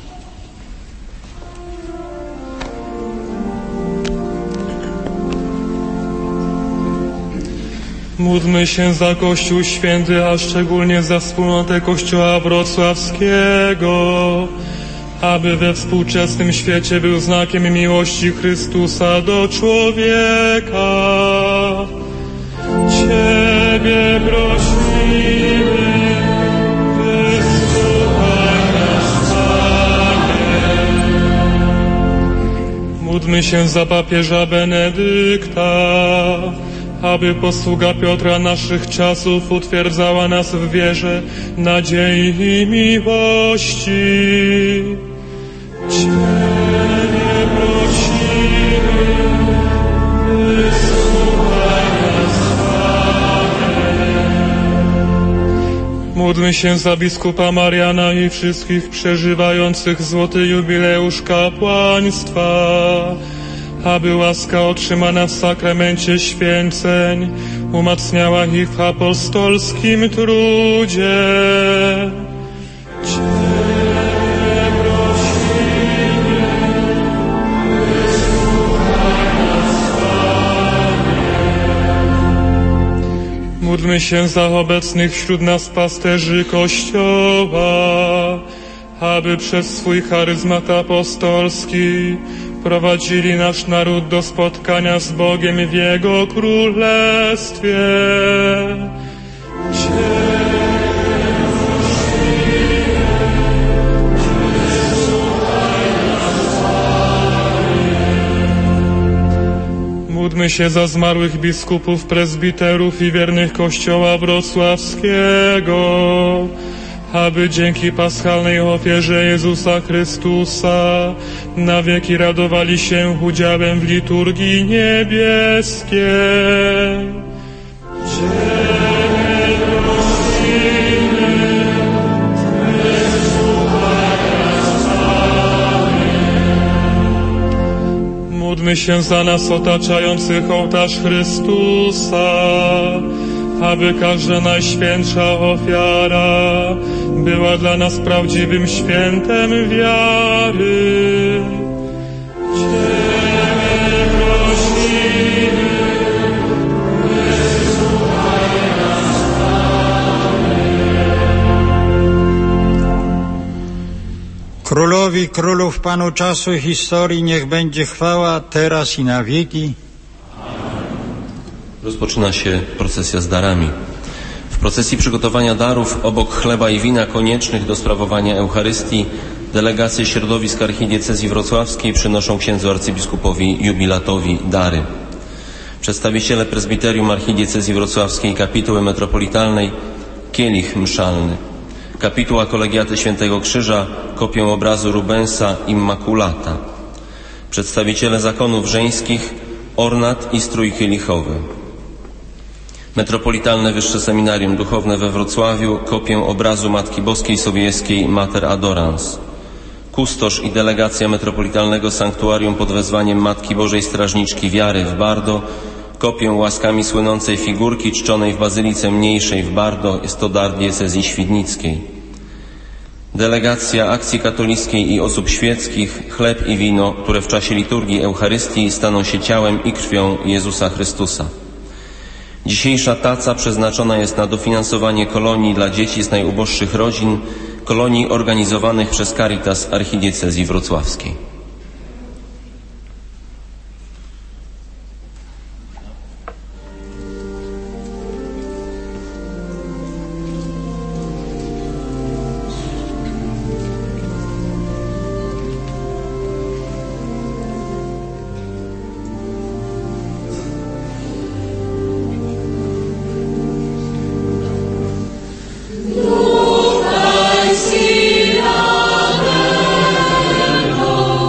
Módlmy się za Kościół Święty, a szczególnie za wspólnotę Kościoła Wrocławskiego, aby we współczesnym świecie był znakiem miłości Chrystusa do człowieka. Ciebie prosimy, wysłuchaj nas, Panie. Módlmy się za papieża Benedykta, aby posługa Piotra naszych czasów utwierdzała nas w wierze, nadziei i miłości. Ciebie prosimy, wysłuchaj nas, Panie. Módlmy się za biskupa Mariana i wszystkich przeżywających złoty jubileusz kapłaństwa, aby łaska otrzymana w sakramencie święceń umacniała ich w apostolskim trudzie. Ciebie prosimy, wysłuchaj nas, Panie. Módlmy się za obecnych wśród nas pasterzy Kościoła, aby przez swój charyzmat apostolski prowadzili nasz naród do spotkania z Bogiem w Jego Królestwie. Ciebie prosimy, wysłuchaj nas, Panie. Módlmy się za zmarłych biskupów, prezbiterów i wiernych Kościoła Wrocławskiego, aby dzięki paschalnej ofierze Jezusa Chrystusa na wieki radowali się udziałem w liturgii niebieskiej. Ciebie prosimy, wysłuchaj nas, Panie. Módlmy się za nas otaczających ołtarz Chrystusa, aby każda najświętsza ofiara była dla nas prawdziwym świętem wiary. Ciebie prosimy, wysłuchaj nas, Panie. Królowi królów, Panu czasu i historii, niech będzie chwała teraz i na wieki. Rozpoczyna się procesja z darami. W procesji przygotowania darów obok chleba i wina koniecznych do sprawowania Eucharystii delegacje środowisk archidiecezji wrocławskiej przynoszą księdzu arcybiskupowi jubilatowi dary. Przedstawiciele prezbiterium archidiecezji wrocławskiej kapituły metropolitalnej kielich mszalny, kapituła kolegiaty Świętego Krzyża kopię obrazu Rubensa Immaculata, przedstawiciele zakonów żeńskich ornat i strój kielichowy. Metropolitalne Wyższe Seminarium Duchowne we Wrocławiu kopię obrazu Matki Boskiej Sobieskiej Mater Adorans. Kustosz i delegacja Metropolitalnego Sanktuarium pod wezwaniem Matki Bożej Strażniczki Wiary w Bardo kopię łaskami słynącej figurki czczonej w Bazylice Mniejszej w Bardo, jest to dar diecezji świdnickiej. Delegacja Akcji Katolickiej i Osób Świeckich chleb i wino, które w czasie liturgii Eucharystii staną się ciałem i krwią Jezusa Chrystusa. Dzisiejsza taca przeznaczona jest na dofinansowanie kolonii dla dzieci z najuboższych rodzin, kolonii organizowanych przez Caritas Archidiecezji Wrocławskiej. Duch Pański nade mną,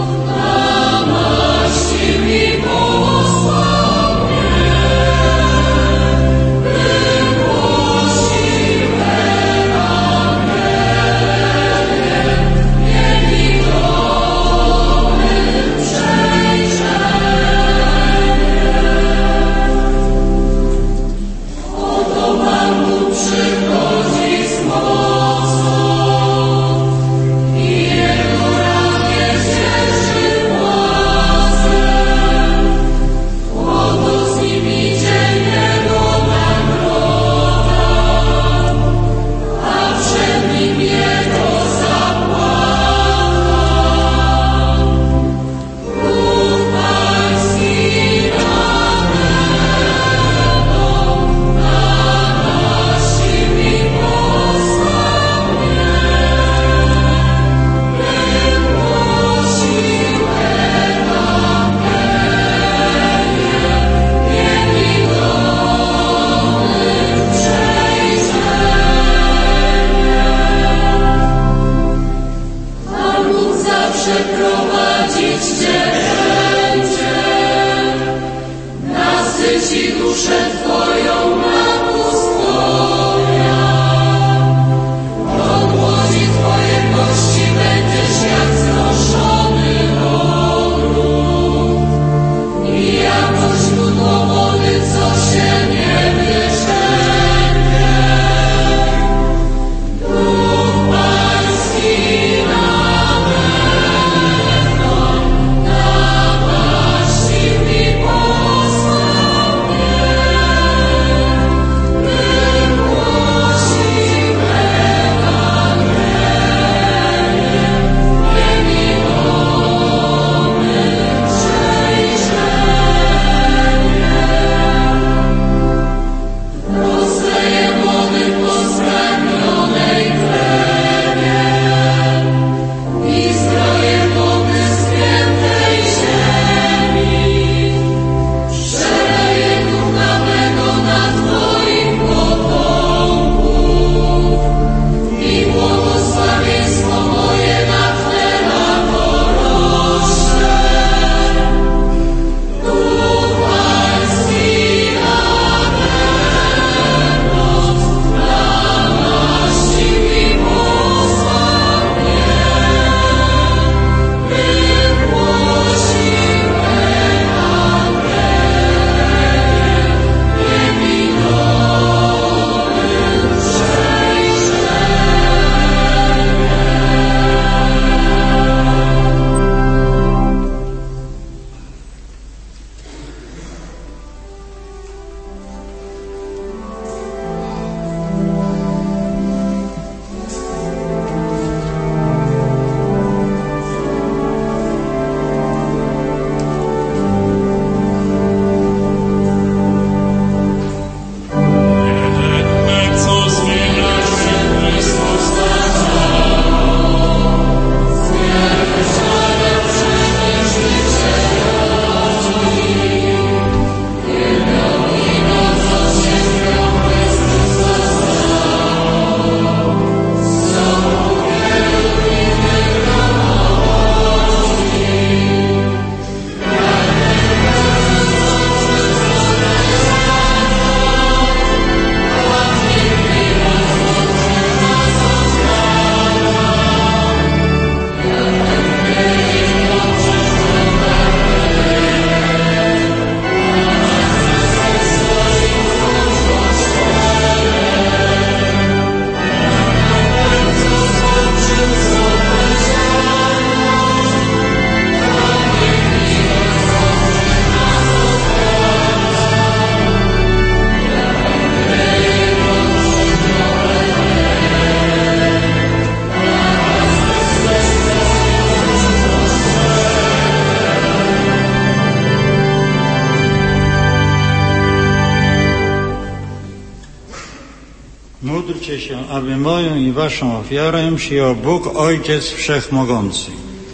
módlcie się, aby moją i waszą ofiarę przyjął Bóg Ojciec Wszechmogący.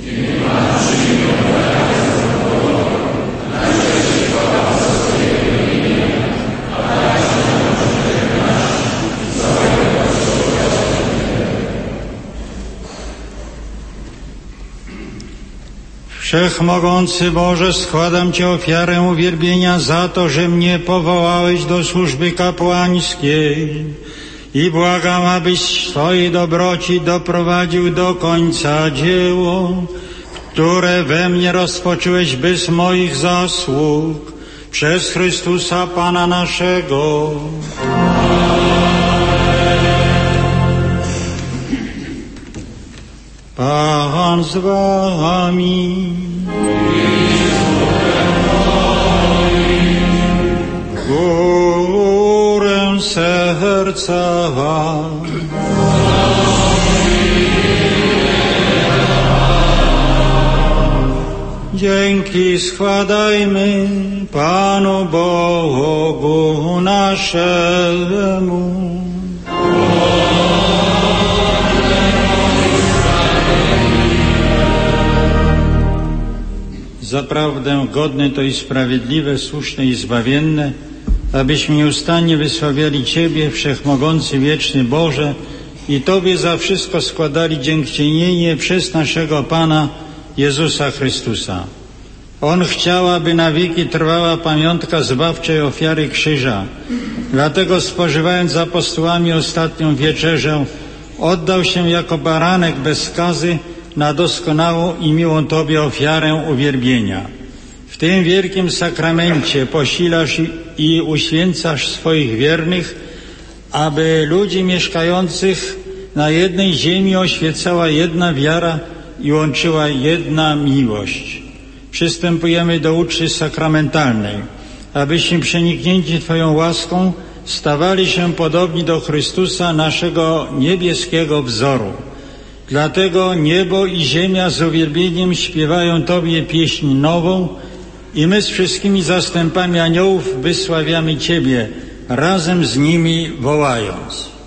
Wszechmogący Boże, składam Ci ofiarę uwielbienia za to, że mnie powołałeś do służby kapłańskiej i błagam, abyś w swojej dobroci doprowadził do końca dzieło, które we mnie rozpocząłeś bez moich zasług, przez Chrystusa Pana naszego. Pan z wami. Górę serca wam. Dzięki składajmy Panu Bogu naszemu. Zaprawdę godne to i sprawiedliwe, słuszne i zbawienne, abyśmy nieustannie wysławiali Ciebie, Wszechmogący, Wieczny Boże, i Tobie za wszystko składali dziękczynienie przez naszego Pana Jezusa Chrystusa. On chciał, aby na wieki trwała pamiątka zbawczej ofiary krzyża. Dlatego, spożywając z apostołami ostatnią wieczerzę, oddał się jako baranek bez skazy na doskonałą i miłą Tobie ofiarę uwielbienia. W tym wielkim sakramencie posilasz i uświęcasz swoich wiernych, aby ludzi mieszkających na jednej ziemi oświecała jedna wiara i łączyła jedna miłość. Przystępujemy do uczty sakramentalnej, abyśmy przeniknięci Twoją łaską stawali się podobni do Chrystusa, naszego niebieskiego wzoru. Dlatego niebo i ziemia z uwielbieniem śpiewają Tobie pieśń nową i my z wszystkimi zastępami aniołów wysławiamy Ciebie, razem z nimi wołając.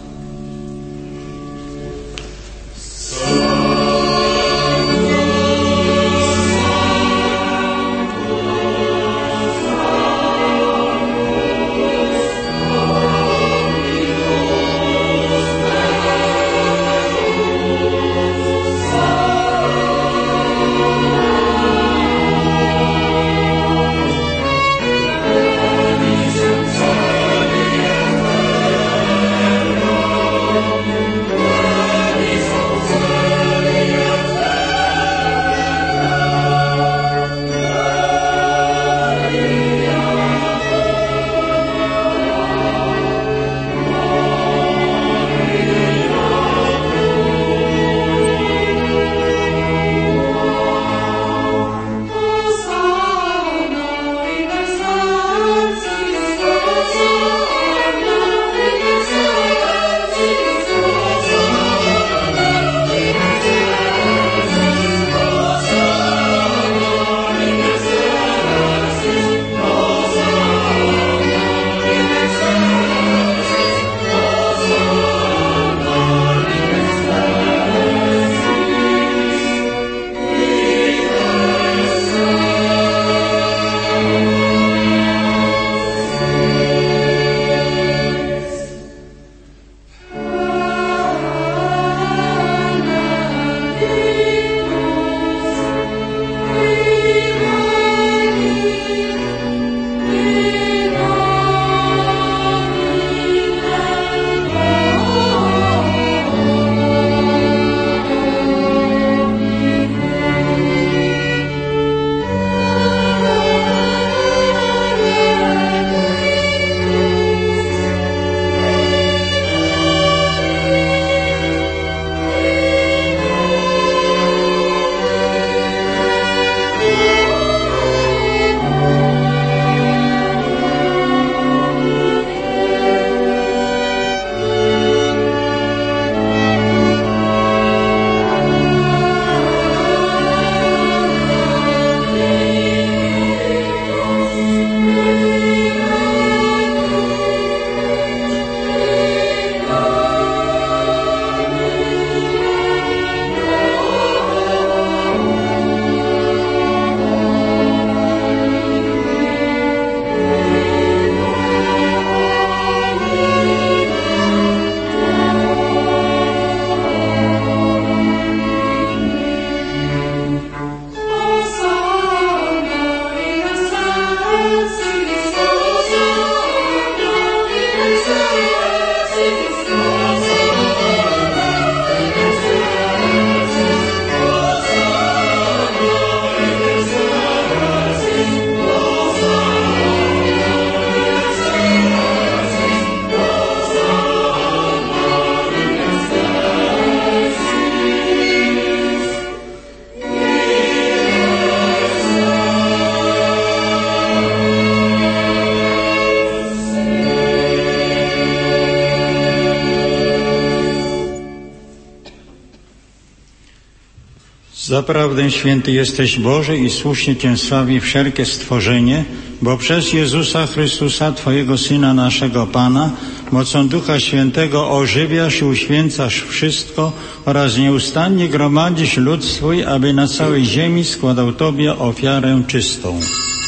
Zaprawdę święty jesteś Boże i słusznie Cię sławi wszelkie stworzenie, bo przez Jezusa Chrystusa, Twojego Syna naszego Pana, mocą Ducha Świętego ożywiasz i uświęcasz wszystko oraz nieustannie gromadzisz lud swój, aby na całej ziemi składał Tobie ofiarę czystą.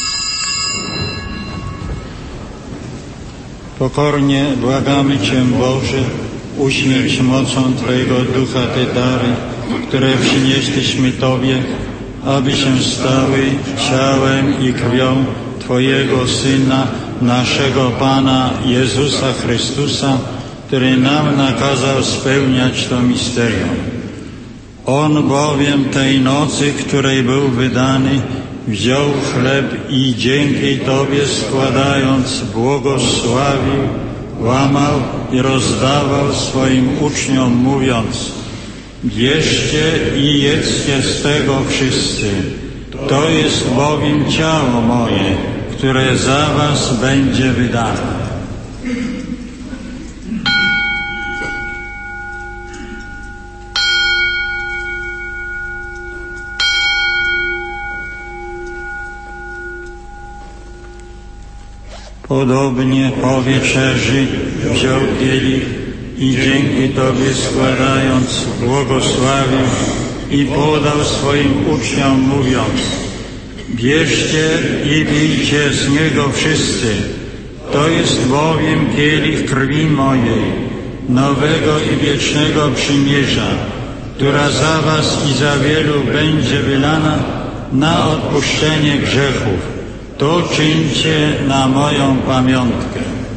Pokornie błagamy Cię, Boże, uświęć mocą Twojego Ducha te dary, które przynieśliśmy Tobie, aby się stały ciałem i krwią Twojego Syna, naszego Pana Jezusa Chrystusa, który nam nakazał spełniać to misterium. On bowiem tej nocy, której był wydany, wziął chleb i dzięki Tobie składając błogosławił, łamał i rozdawał swoim uczniom, mówiąc: bierzcie i jedzcie z tego wszyscy. To jest bowiem ciało moje, które za was będzie wydane. Podobnie po wieczerzy wziął kielich i dzięki Tobie składając błogosławił i podał swoim uczniom, mówiąc: bierzcie i pijcie z niego wszyscy. To jest bowiem kielich krwi mojej, nowego i wiecznego przymierza, która za was i za wielu będzie wylana na odpuszczenie grzechów. To czyńcie na moją pamiątkę.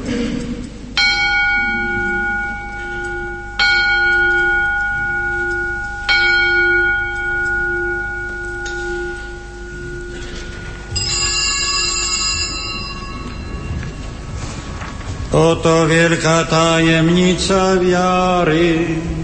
Oto wielka tajemnica wiary.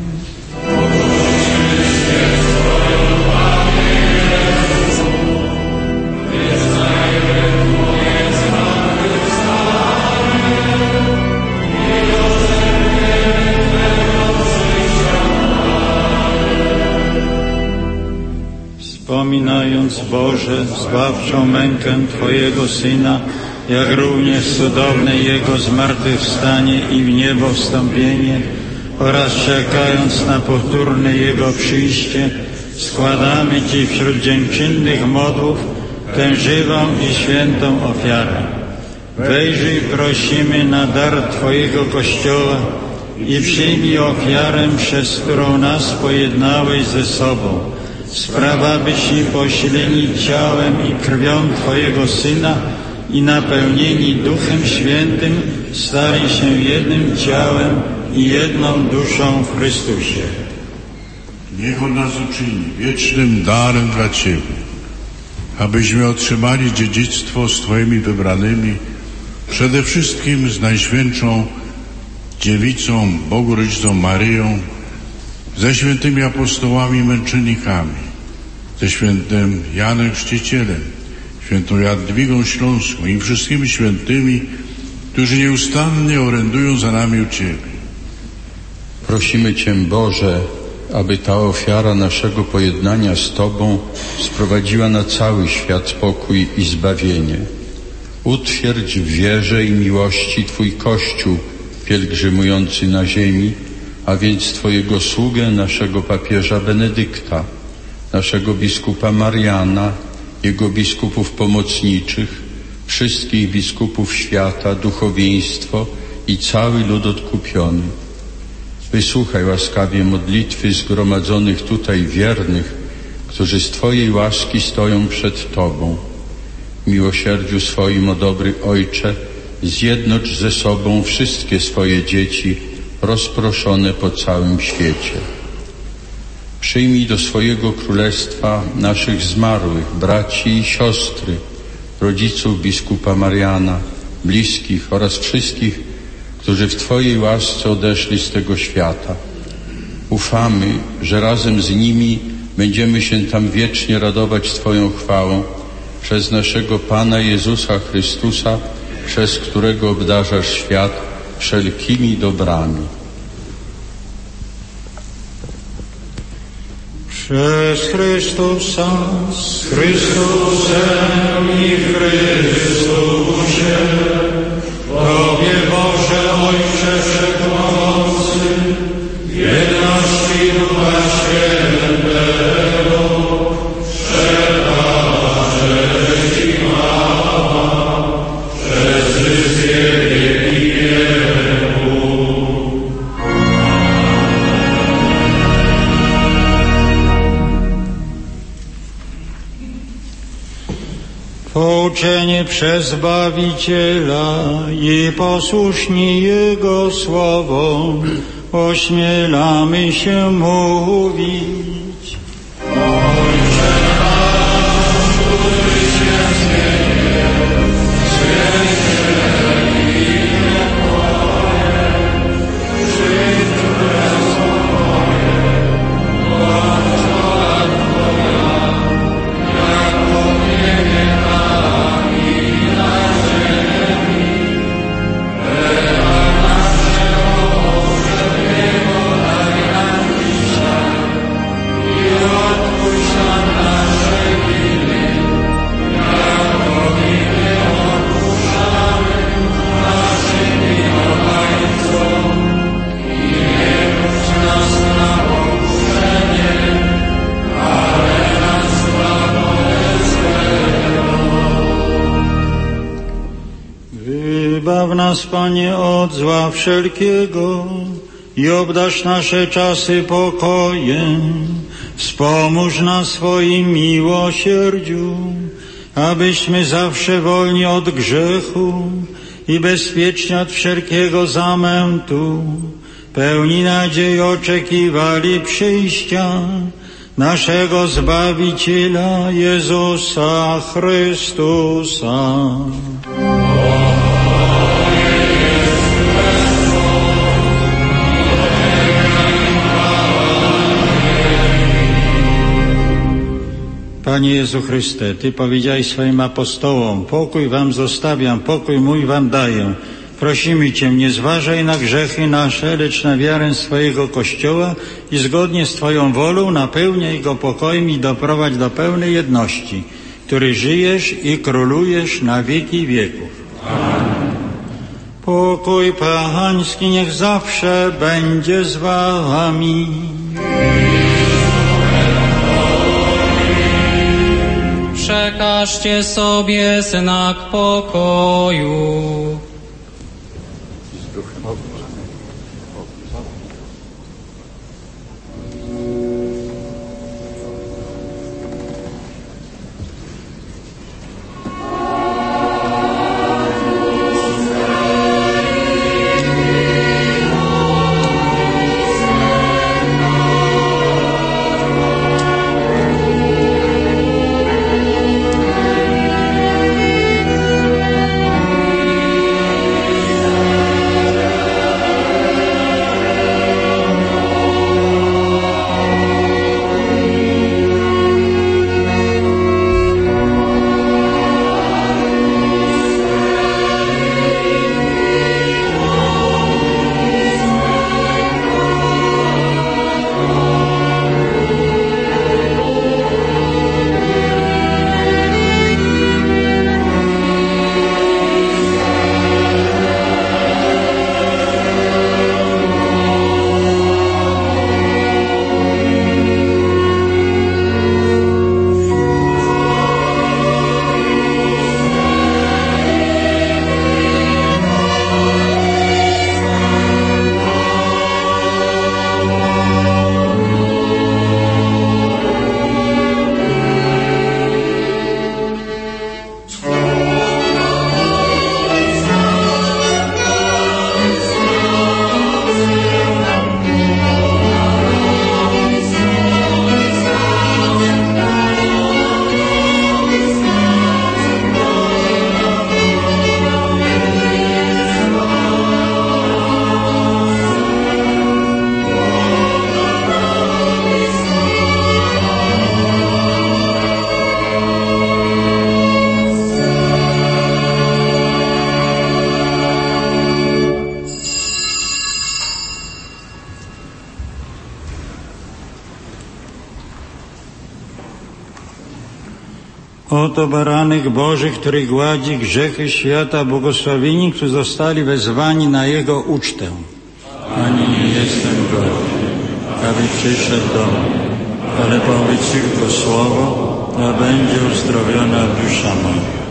Wspominając, Boże, zbawczą mękę Twojego Syna, jak również cudowne Jego zmartwychwstanie i w niebo wstąpienie oraz czekając na powtórne Jego przyjście, składamy Ci wśród dziękczynnych modłów tę żywą i świętą ofiarę. Wejrzyj, prosimy, na dar Twojego Kościoła i przyjmij ofiarę, przez którą nas pojednałeś ze sobą. Sprawa, byśmy posileni ciałem i krwią Twojego Syna i napełnieni Duchem Świętym stali się jednym ciałem i jedną duszą w Chrystusie. Niech On nas uczyni wiecznym darem dla Ciebie, abyśmy otrzymali dziedzictwo z Twoimi wybranymi, przede wszystkim z Najświętszą Dziewicą, Bogu Rodzicą Maryją, ze świętymi apostołami męczennikami, ze świętym Janem Chrzcicielem, świętą Jadwigą Śląską i wszystkimi świętymi, którzy nieustannie orędują za nami u Ciebie. Prosimy Cię, Boże, aby ta ofiara naszego pojednania z Tobą sprowadziła na cały świat spokój i zbawienie. Utwierdź w wierze i miłości Twój Kościół pielgrzymujący na ziemi, a więc Twojego sługę, naszego papieża Benedykta, naszego biskupa Mariana, jego biskupów pomocniczych, wszystkich biskupów świata, duchowieństwo i cały lud odkupiony. Wysłuchaj łaskawie modlitwy zgromadzonych tutaj wiernych, którzy z Twojej łaski stoją przed Tobą. W miłosierdziu swoim, o dobry Ojcze, zjednocz ze sobą wszystkie swoje dzieci rozproszone po całym świecie. Przyjmij do swojego królestwa naszych zmarłych braci i siostry, rodziców biskupa Mariana, bliskich oraz wszystkich, którzy w Twojej łasce odeszli z tego świata. Ufamy, że razem z nimi będziemy się tam wiecznie radować Twoją chwałą przez naszego Pana Jezusa Chrystusa, przez którego obdarzasz świat wszelkimi dobrami. Przez Chrystusa, z Chrystusem i w Chrystusie, Tobie Boże Ojcze Wszechmogący, w jedności Ducha Świętego, przekażę Ci chwała przez wszystkie wieki wieków. Pouczeni przez Zbawiciela i posłuszni Jego słowom, ośmielamy się mówić. Ojcze nasz, któryś jest w niebie, święte imię Twoje, przyjdź królestwo Twoje, bądź wola Twoja, jako w niebie, tak i na ziemi. Chleba naszego powszedniego daj nam dzisiaj i odpuść nam nasze winy, jako i my odpuszczamy naszym winowajcom. I nie wódź nas na pokuszenie, ale nas zbaw ode złego. Wybaw nas, Panie, od zła wszelkiego i obdarz nasze czasy pokojem. Wspomóż nas swoim miłosierdziu, abyśmy zawsze wolni od grzechu i bezpieczni od wszelkiego zamętu, pełni nadziei oczekiwali przyjścia naszego Zbawiciela Jezusa Chrystusa. Panie Jezu Chryste, Ty powiedziałeś swoim apostołom, pokój wam zostawiam, pokój mój wam daję. Prosimy Cię, nie zważaj na grzechy nasze, lecz na wiarę swojego Kościoła i zgodnie z Twoją wolą napełniaj go pokojem i doprowadź do pełnej jedności, który żyjesz i królujesz na wieki wieków. Amen. Pokój Pański niech zawsze będzie z wami. Przekażcie sobie znak pokoju. Oto baranek Boży, który gładzi grzechy świata, błogosławieni, którzy zostali wezwani na Jego ucztę. Ani nie jestem godny, aby przyszedł do mnie, ale powiedz tylko słowo, a będzie uzdrowiona dusza moja.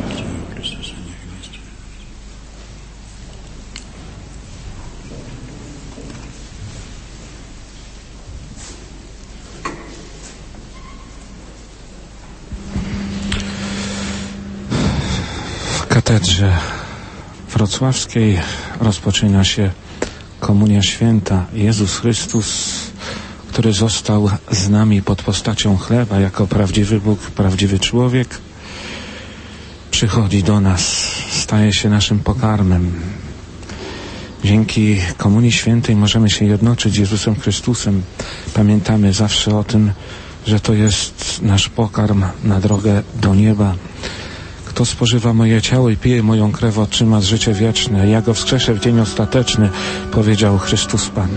W katedrze wrocławskiej rozpoczyna się Komunia Święta. Jezus Chrystus, który został z nami pod postacią chleba, jako prawdziwy Bóg, prawdziwy człowiek, przychodzi do nas, staje się naszym pokarmem. Dzięki Komunii Świętej możemy się jednoczyć z Jezusem Chrystusem. Pamiętamy zawsze o tym, że to jest nasz pokarm na drogę do nieba. Kto spożywa moje ciało i pije moją krew, otrzyma życie wieczne. Ja go wskrzeszę w dzień ostateczny, powiedział Chrystus Pan.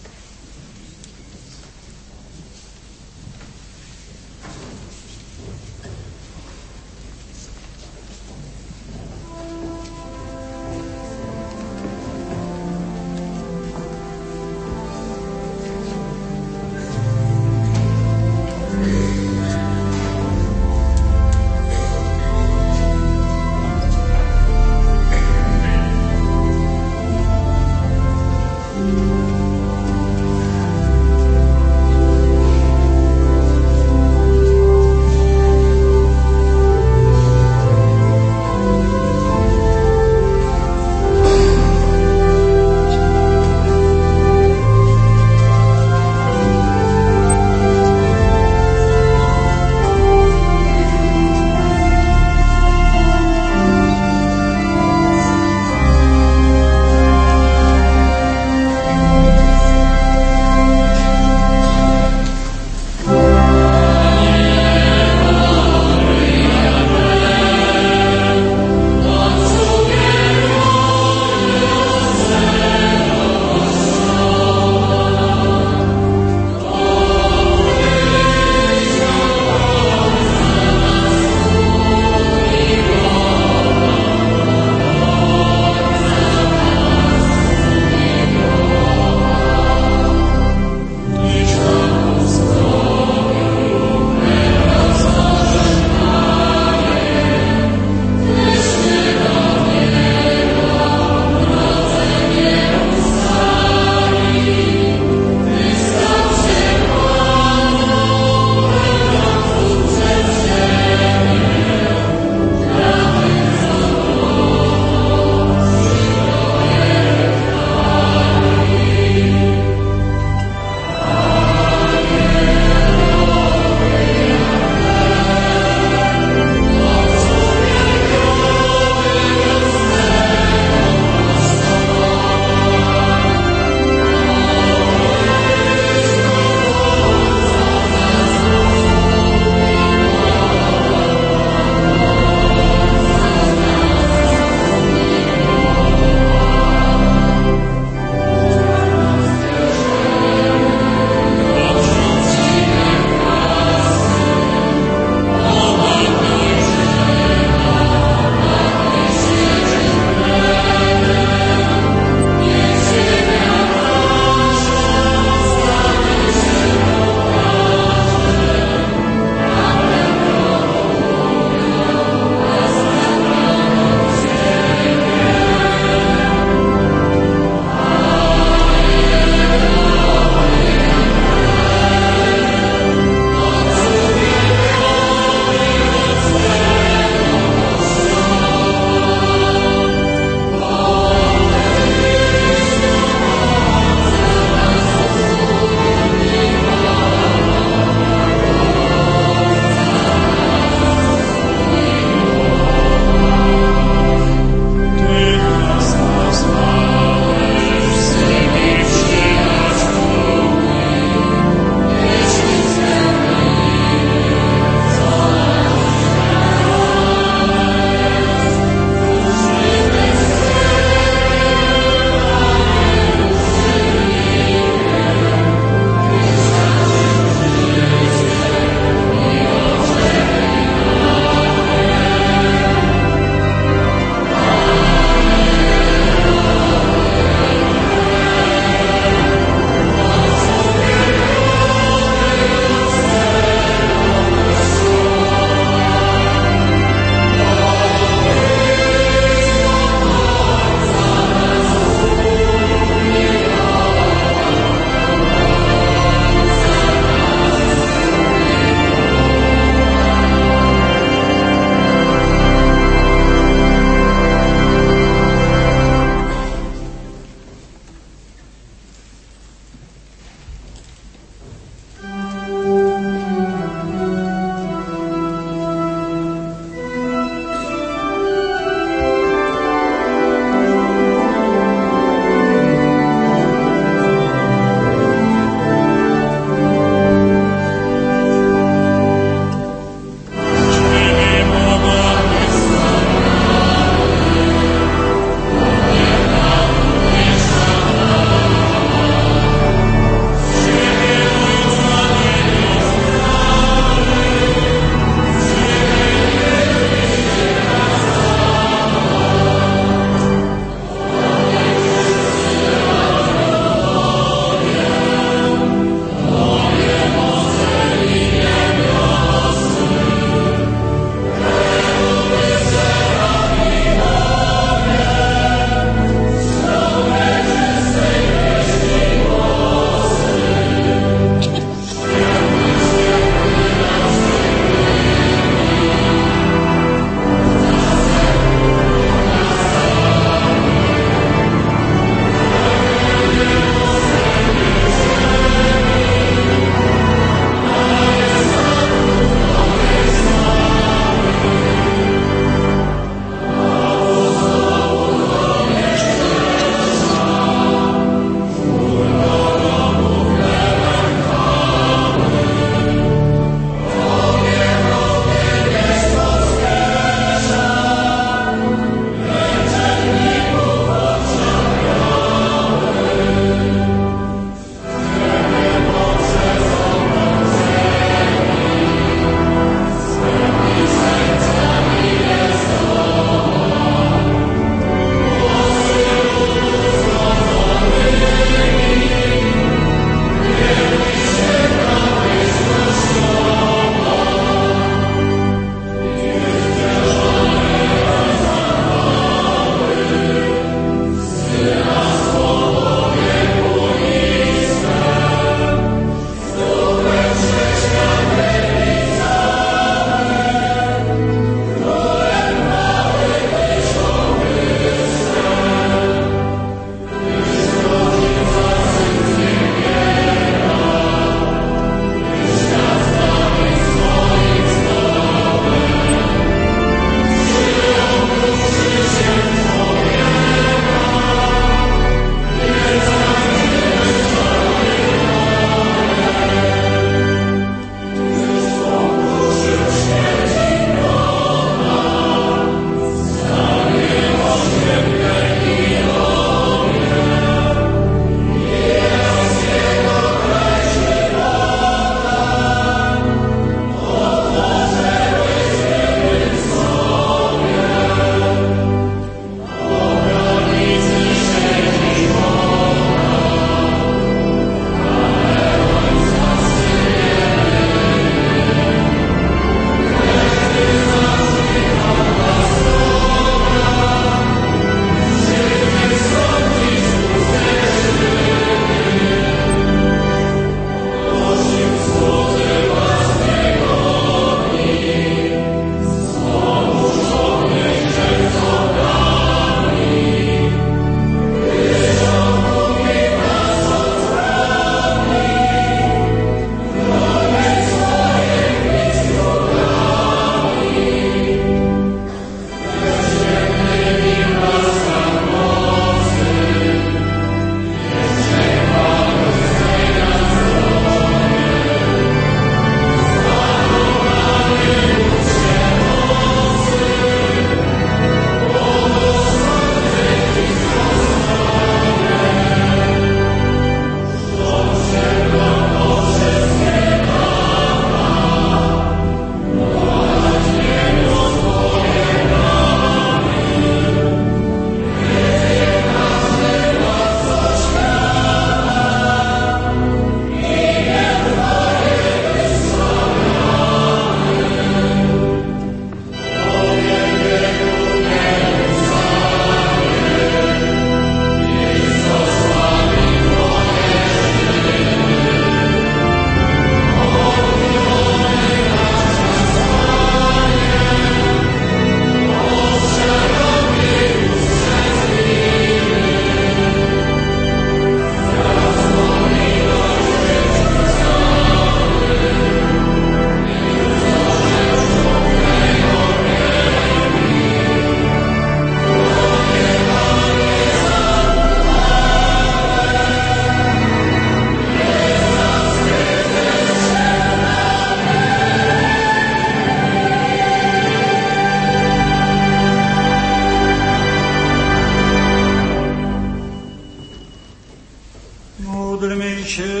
Cię.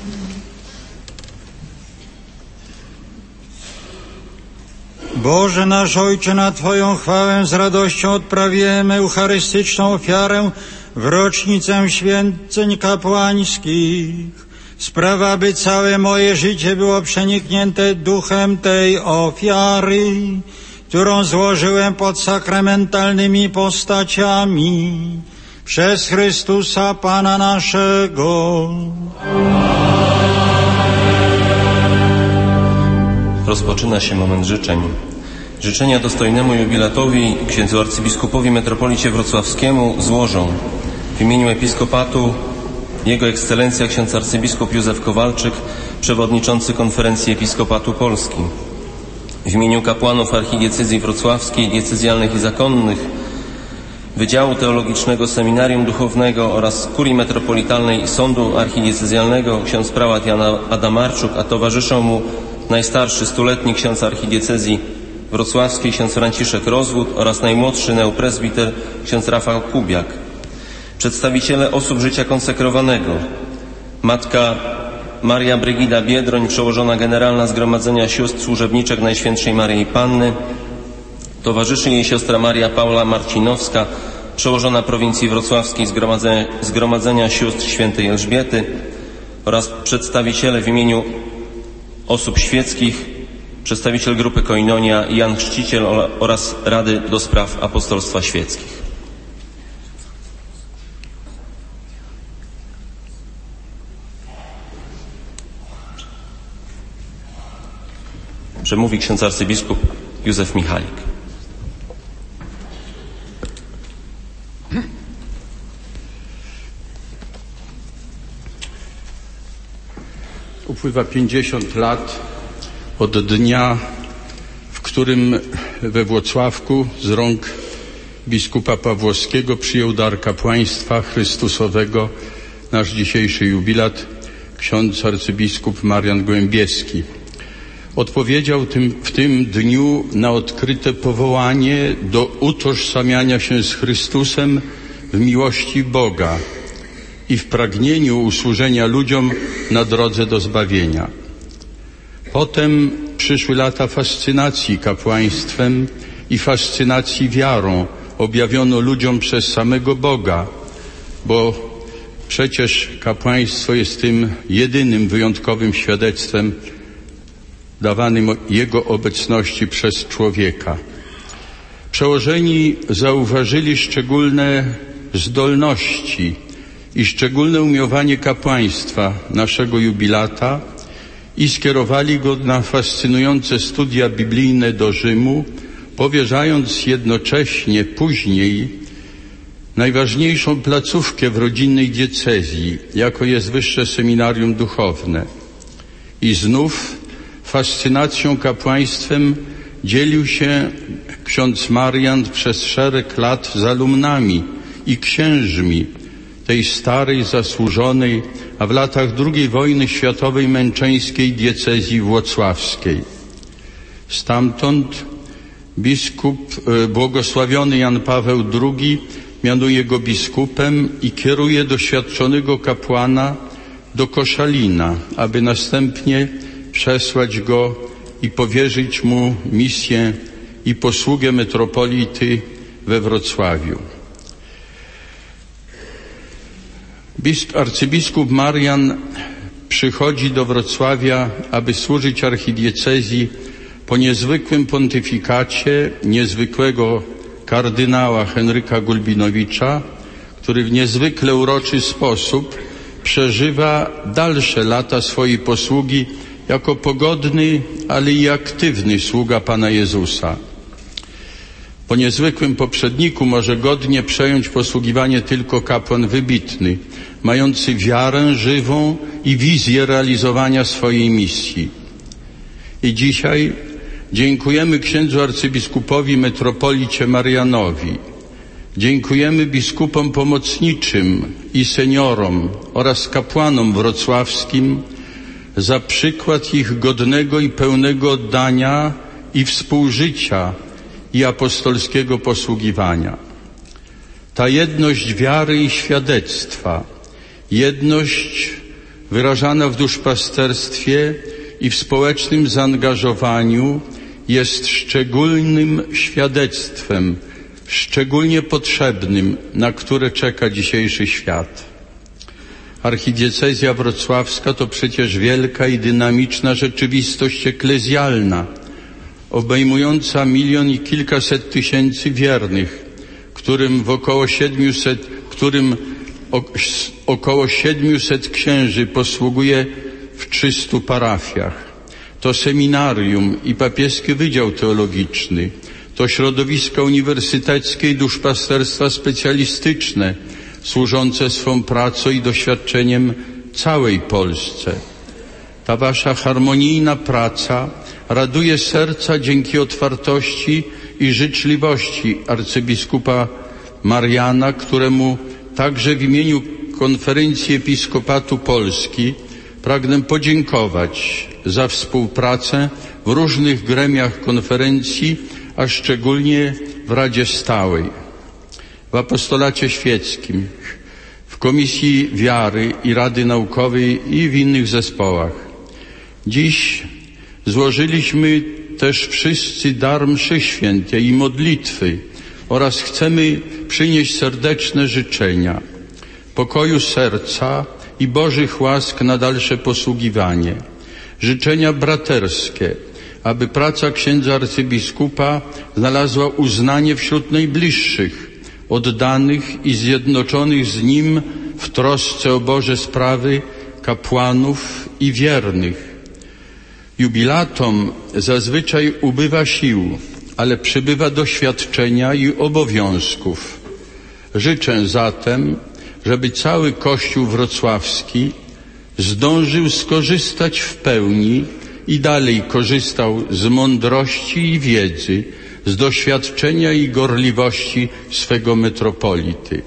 Boże nasz Ojcze, na Twoją chwałę z radością odprawiamy eucharystyczną ofiarę w rocznicę święceń kapłańskich. Sprawa, by całe moje życie było przeniknięte duchem tej ofiary, którą złożyłem pod sakramentalnymi postaciami przez Chrystusa Pana naszego. Rozpoczyna się moment życzeń. Życzenia dostojnemu jubilatowi, księdzu arcybiskupowi metropolicie wrocławskiemu złożą w imieniu episkopatu Jego Ekscelencja ksiądz arcybiskup Józef Kowalczyk, przewodniczący Konferencji Episkopatu Polski. W imieniu kapłanów archidiecezji wrocławskiej, diecezjalnych i zakonnych, Wydziału Teologicznego Seminarium Duchownego oraz Kurii Metropolitalnej Sądu Archidiecezjalnego ksiądz prałat Jan Adamarczuk, a towarzyszą mu najstarszy stuletni ksiądz archidiecezji wrocławskiej ksiądz Franciszek Rozwód oraz najmłodszy neopresbiter ksiądz Rafał Kubiak. Przedstawiciele osób życia konsekrowanego: matka Maria Brygida Biedroń, przełożona generalna Zgromadzenia Sióstr Służebniczek Najświętszej Maryi Panny, towarzyszy jej siostra Maria Paula Marcinowska, przełożona prowincji wrocławskiej Zgromadzenia, Zgromadzenia Sióstr Świętej Elżbiety, oraz przedstawiciele w imieniu osób świeckich, przedstawiciel grupy Koinonia Jan Chrzciciel oraz Rady do Spraw Apostolstwa Świeckich. Przemówi ksiądz arcybiskup Józef Michalik. Upływa pięćdziesiąt lat od dnia, w którym we Włocławku z rąk biskupa Pawłowskiego przyjął dar kapłaństwa Chrystusowego nasz dzisiejszy jubilat, ksiądz arcybiskup Marian Gołębieski. Odpowiedział tym, w tym dniu na odkryte powołanie do utożsamiania się z Chrystusem w miłości Boga i w pragnieniu usłużenia ludziom na drodze do zbawienia. Potem przyszły lata fascynacji kapłaństwem i fascynacji wiarą objawiono ludziom przez samego Boga, bo przecież kapłaństwo jest tym jedynym wyjątkowym świadectwem dawanym Jego obecności przez człowieka. Przełożeni zauważyli szczególne zdolności i szczególne umiłowanie kapłaństwa naszego jubilata i skierowali go na fascynujące studia biblijne do Rzymu, powierzając jednocześnie później najważniejszą placówkę w rodzinnej diecezji, jaką jest Wyższe Seminarium Duchowne. I znów fascynacją kapłaństwem dzielił się ksiądz Marian przez szereg lat z alumnami i księżmi tej starej, zasłużonej, a w latach drugiej wojny światowej męczeńskiej diecezji włocławskiej. Stamtąd biskup błogosławiony Jan Paweł drugi mianuje go biskupem i kieruje doświadczonego kapłana do Koszalina, aby następnie przesłać go i powierzyć mu misję i posługę metropolity we Wrocławiu. Bisp, arcybiskup Marian przychodzi do Wrocławia, aby służyć archidiecezji po niezwykłym pontyfikacie niezwykłego kardynała Henryka Gulbinowicza, który w niezwykle uroczy sposób przeżywa dalsze lata swojej posługi jako pogodny, ale i aktywny sługa Pana Jezusa. Po niezwykłym poprzedniku może godnie przejąć posługiwanie tylko kapłan wybitny, mający wiarę żywą i wizję realizowania swojej misji. I dzisiaj dziękujemy księdzu arcybiskupowi metropolicie Marianowi. Dziękujemy biskupom pomocniczym i seniorom oraz kapłanom wrocławskim za przykład ich godnego i pełnego oddania i współżycia i apostolskiego posługiwania. Ta jedność wiary i świadectwa, jedność wyrażana w duszpasterstwie i w społecznym zaangażowaniu, jest szczególnym świadectwem, szczególnie potrzebnym, na które czeka dzisiejszy świat. Archidiecezja wrocławska to przecież wielka i dynamiczna rzeczywistość eklezjalna, obejmująca milion i kilkaset tysięcy wiernych, którym w około siedmiuset, którym około siedmiuset księży posługuje w trzystu parafiach. To seminarium i papieski wydział teologiczny, to środowiska uniwersyteckie i duszpasterstwa specjalistyczne, służące swą pracą i doświadczeniem całej Polsce. Ta wasza harmonijna praca raduje serca dzięki otwartości i życzliwości arcybiskupa Mariana, któremu także w imieniu Konferencji Episkopatu Polski pragnę podziękować za współpracę w różnych gremiach konferencji, a szczególnie w Radzie Stałej, w Apostolacie Świeckim, w Komisji Wiary i Rady Naukowej i w innych zespołach. Dziś złożyliśmy też wszyscy dar mszy świętej i modlitwy oraz chcemy przynieść serdeczne życzenia pokoju serca i Bożych łask na dalsze posługiwanie. Życzenia braterskie, aby praca księdza arcybiskupa znalazła uznanie wśród najbliższych, oddanych i zjednoczonych z nim w trosce o Boże sprawy kapłanów i wiernych. Jubilatom zazwyczaj ubywa sił, ale przybywa doświadczenia i obowiązków. Życzę zatem, żeby cały Kościół wrocławski zdążył skorzystać w pełni i dalej korzystał z mądrości i wiedzy, z doświadczenia i gorliwości swego metropolity.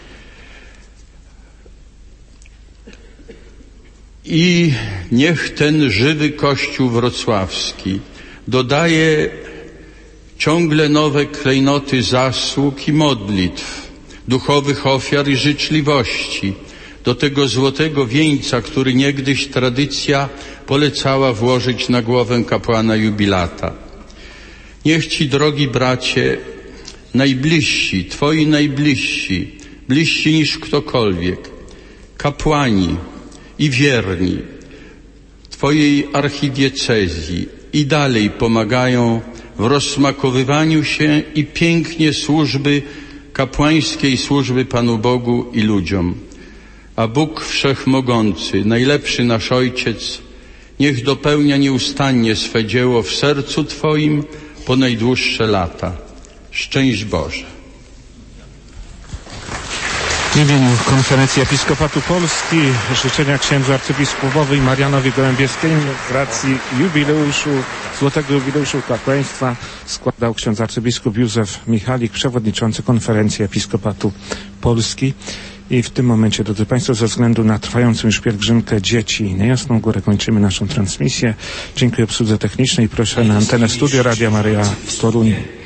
I niech ten żywy Kościół wrocławski dodaje ciągle nowe klejnoty zasług i modlitw, duchowych ofiar i życzliwości do tego złotego wieńca, który niegdyś tradycja polecała włożyć na głowę kapłana jubilata. Niech Ci, drogi bracie, najbliżsi, Twoi najbliżsi, bliżsi niż ktokolwiek, kapłani i wierni Twojej archidiecezji i dalej pomagają w rozsmakowywaniu się i pięknie służby, kapłańskiej służby Panu Bogu i ludziom. A Bóg Wszechmogący, najlepszy nasz Ojciec, niech dopełnia nieustannie swe dzieło w sercu Twoim po najdłuższe lata. Szczęść Boże. W imieniu Konferencji Episkopatu Polski życzenia księdzu arcybiskupowi Marianowi Gołębieskiemu z racji jubileuszu, złotego jubileuszu kapłaństwa składał ksiądz arcybiskup Józef Michalik, przewodniczący Konferencji Episkopatu Polski. I w tym momencie, drodzy Państwo, ze względu na trwającą już pielgrzymkę dzieci na Jasną Górę kończymy naszą transmisję. Dziękuję obsłudze technicznej. Proszę na antenę Studio Radia Maryja w Toruniu.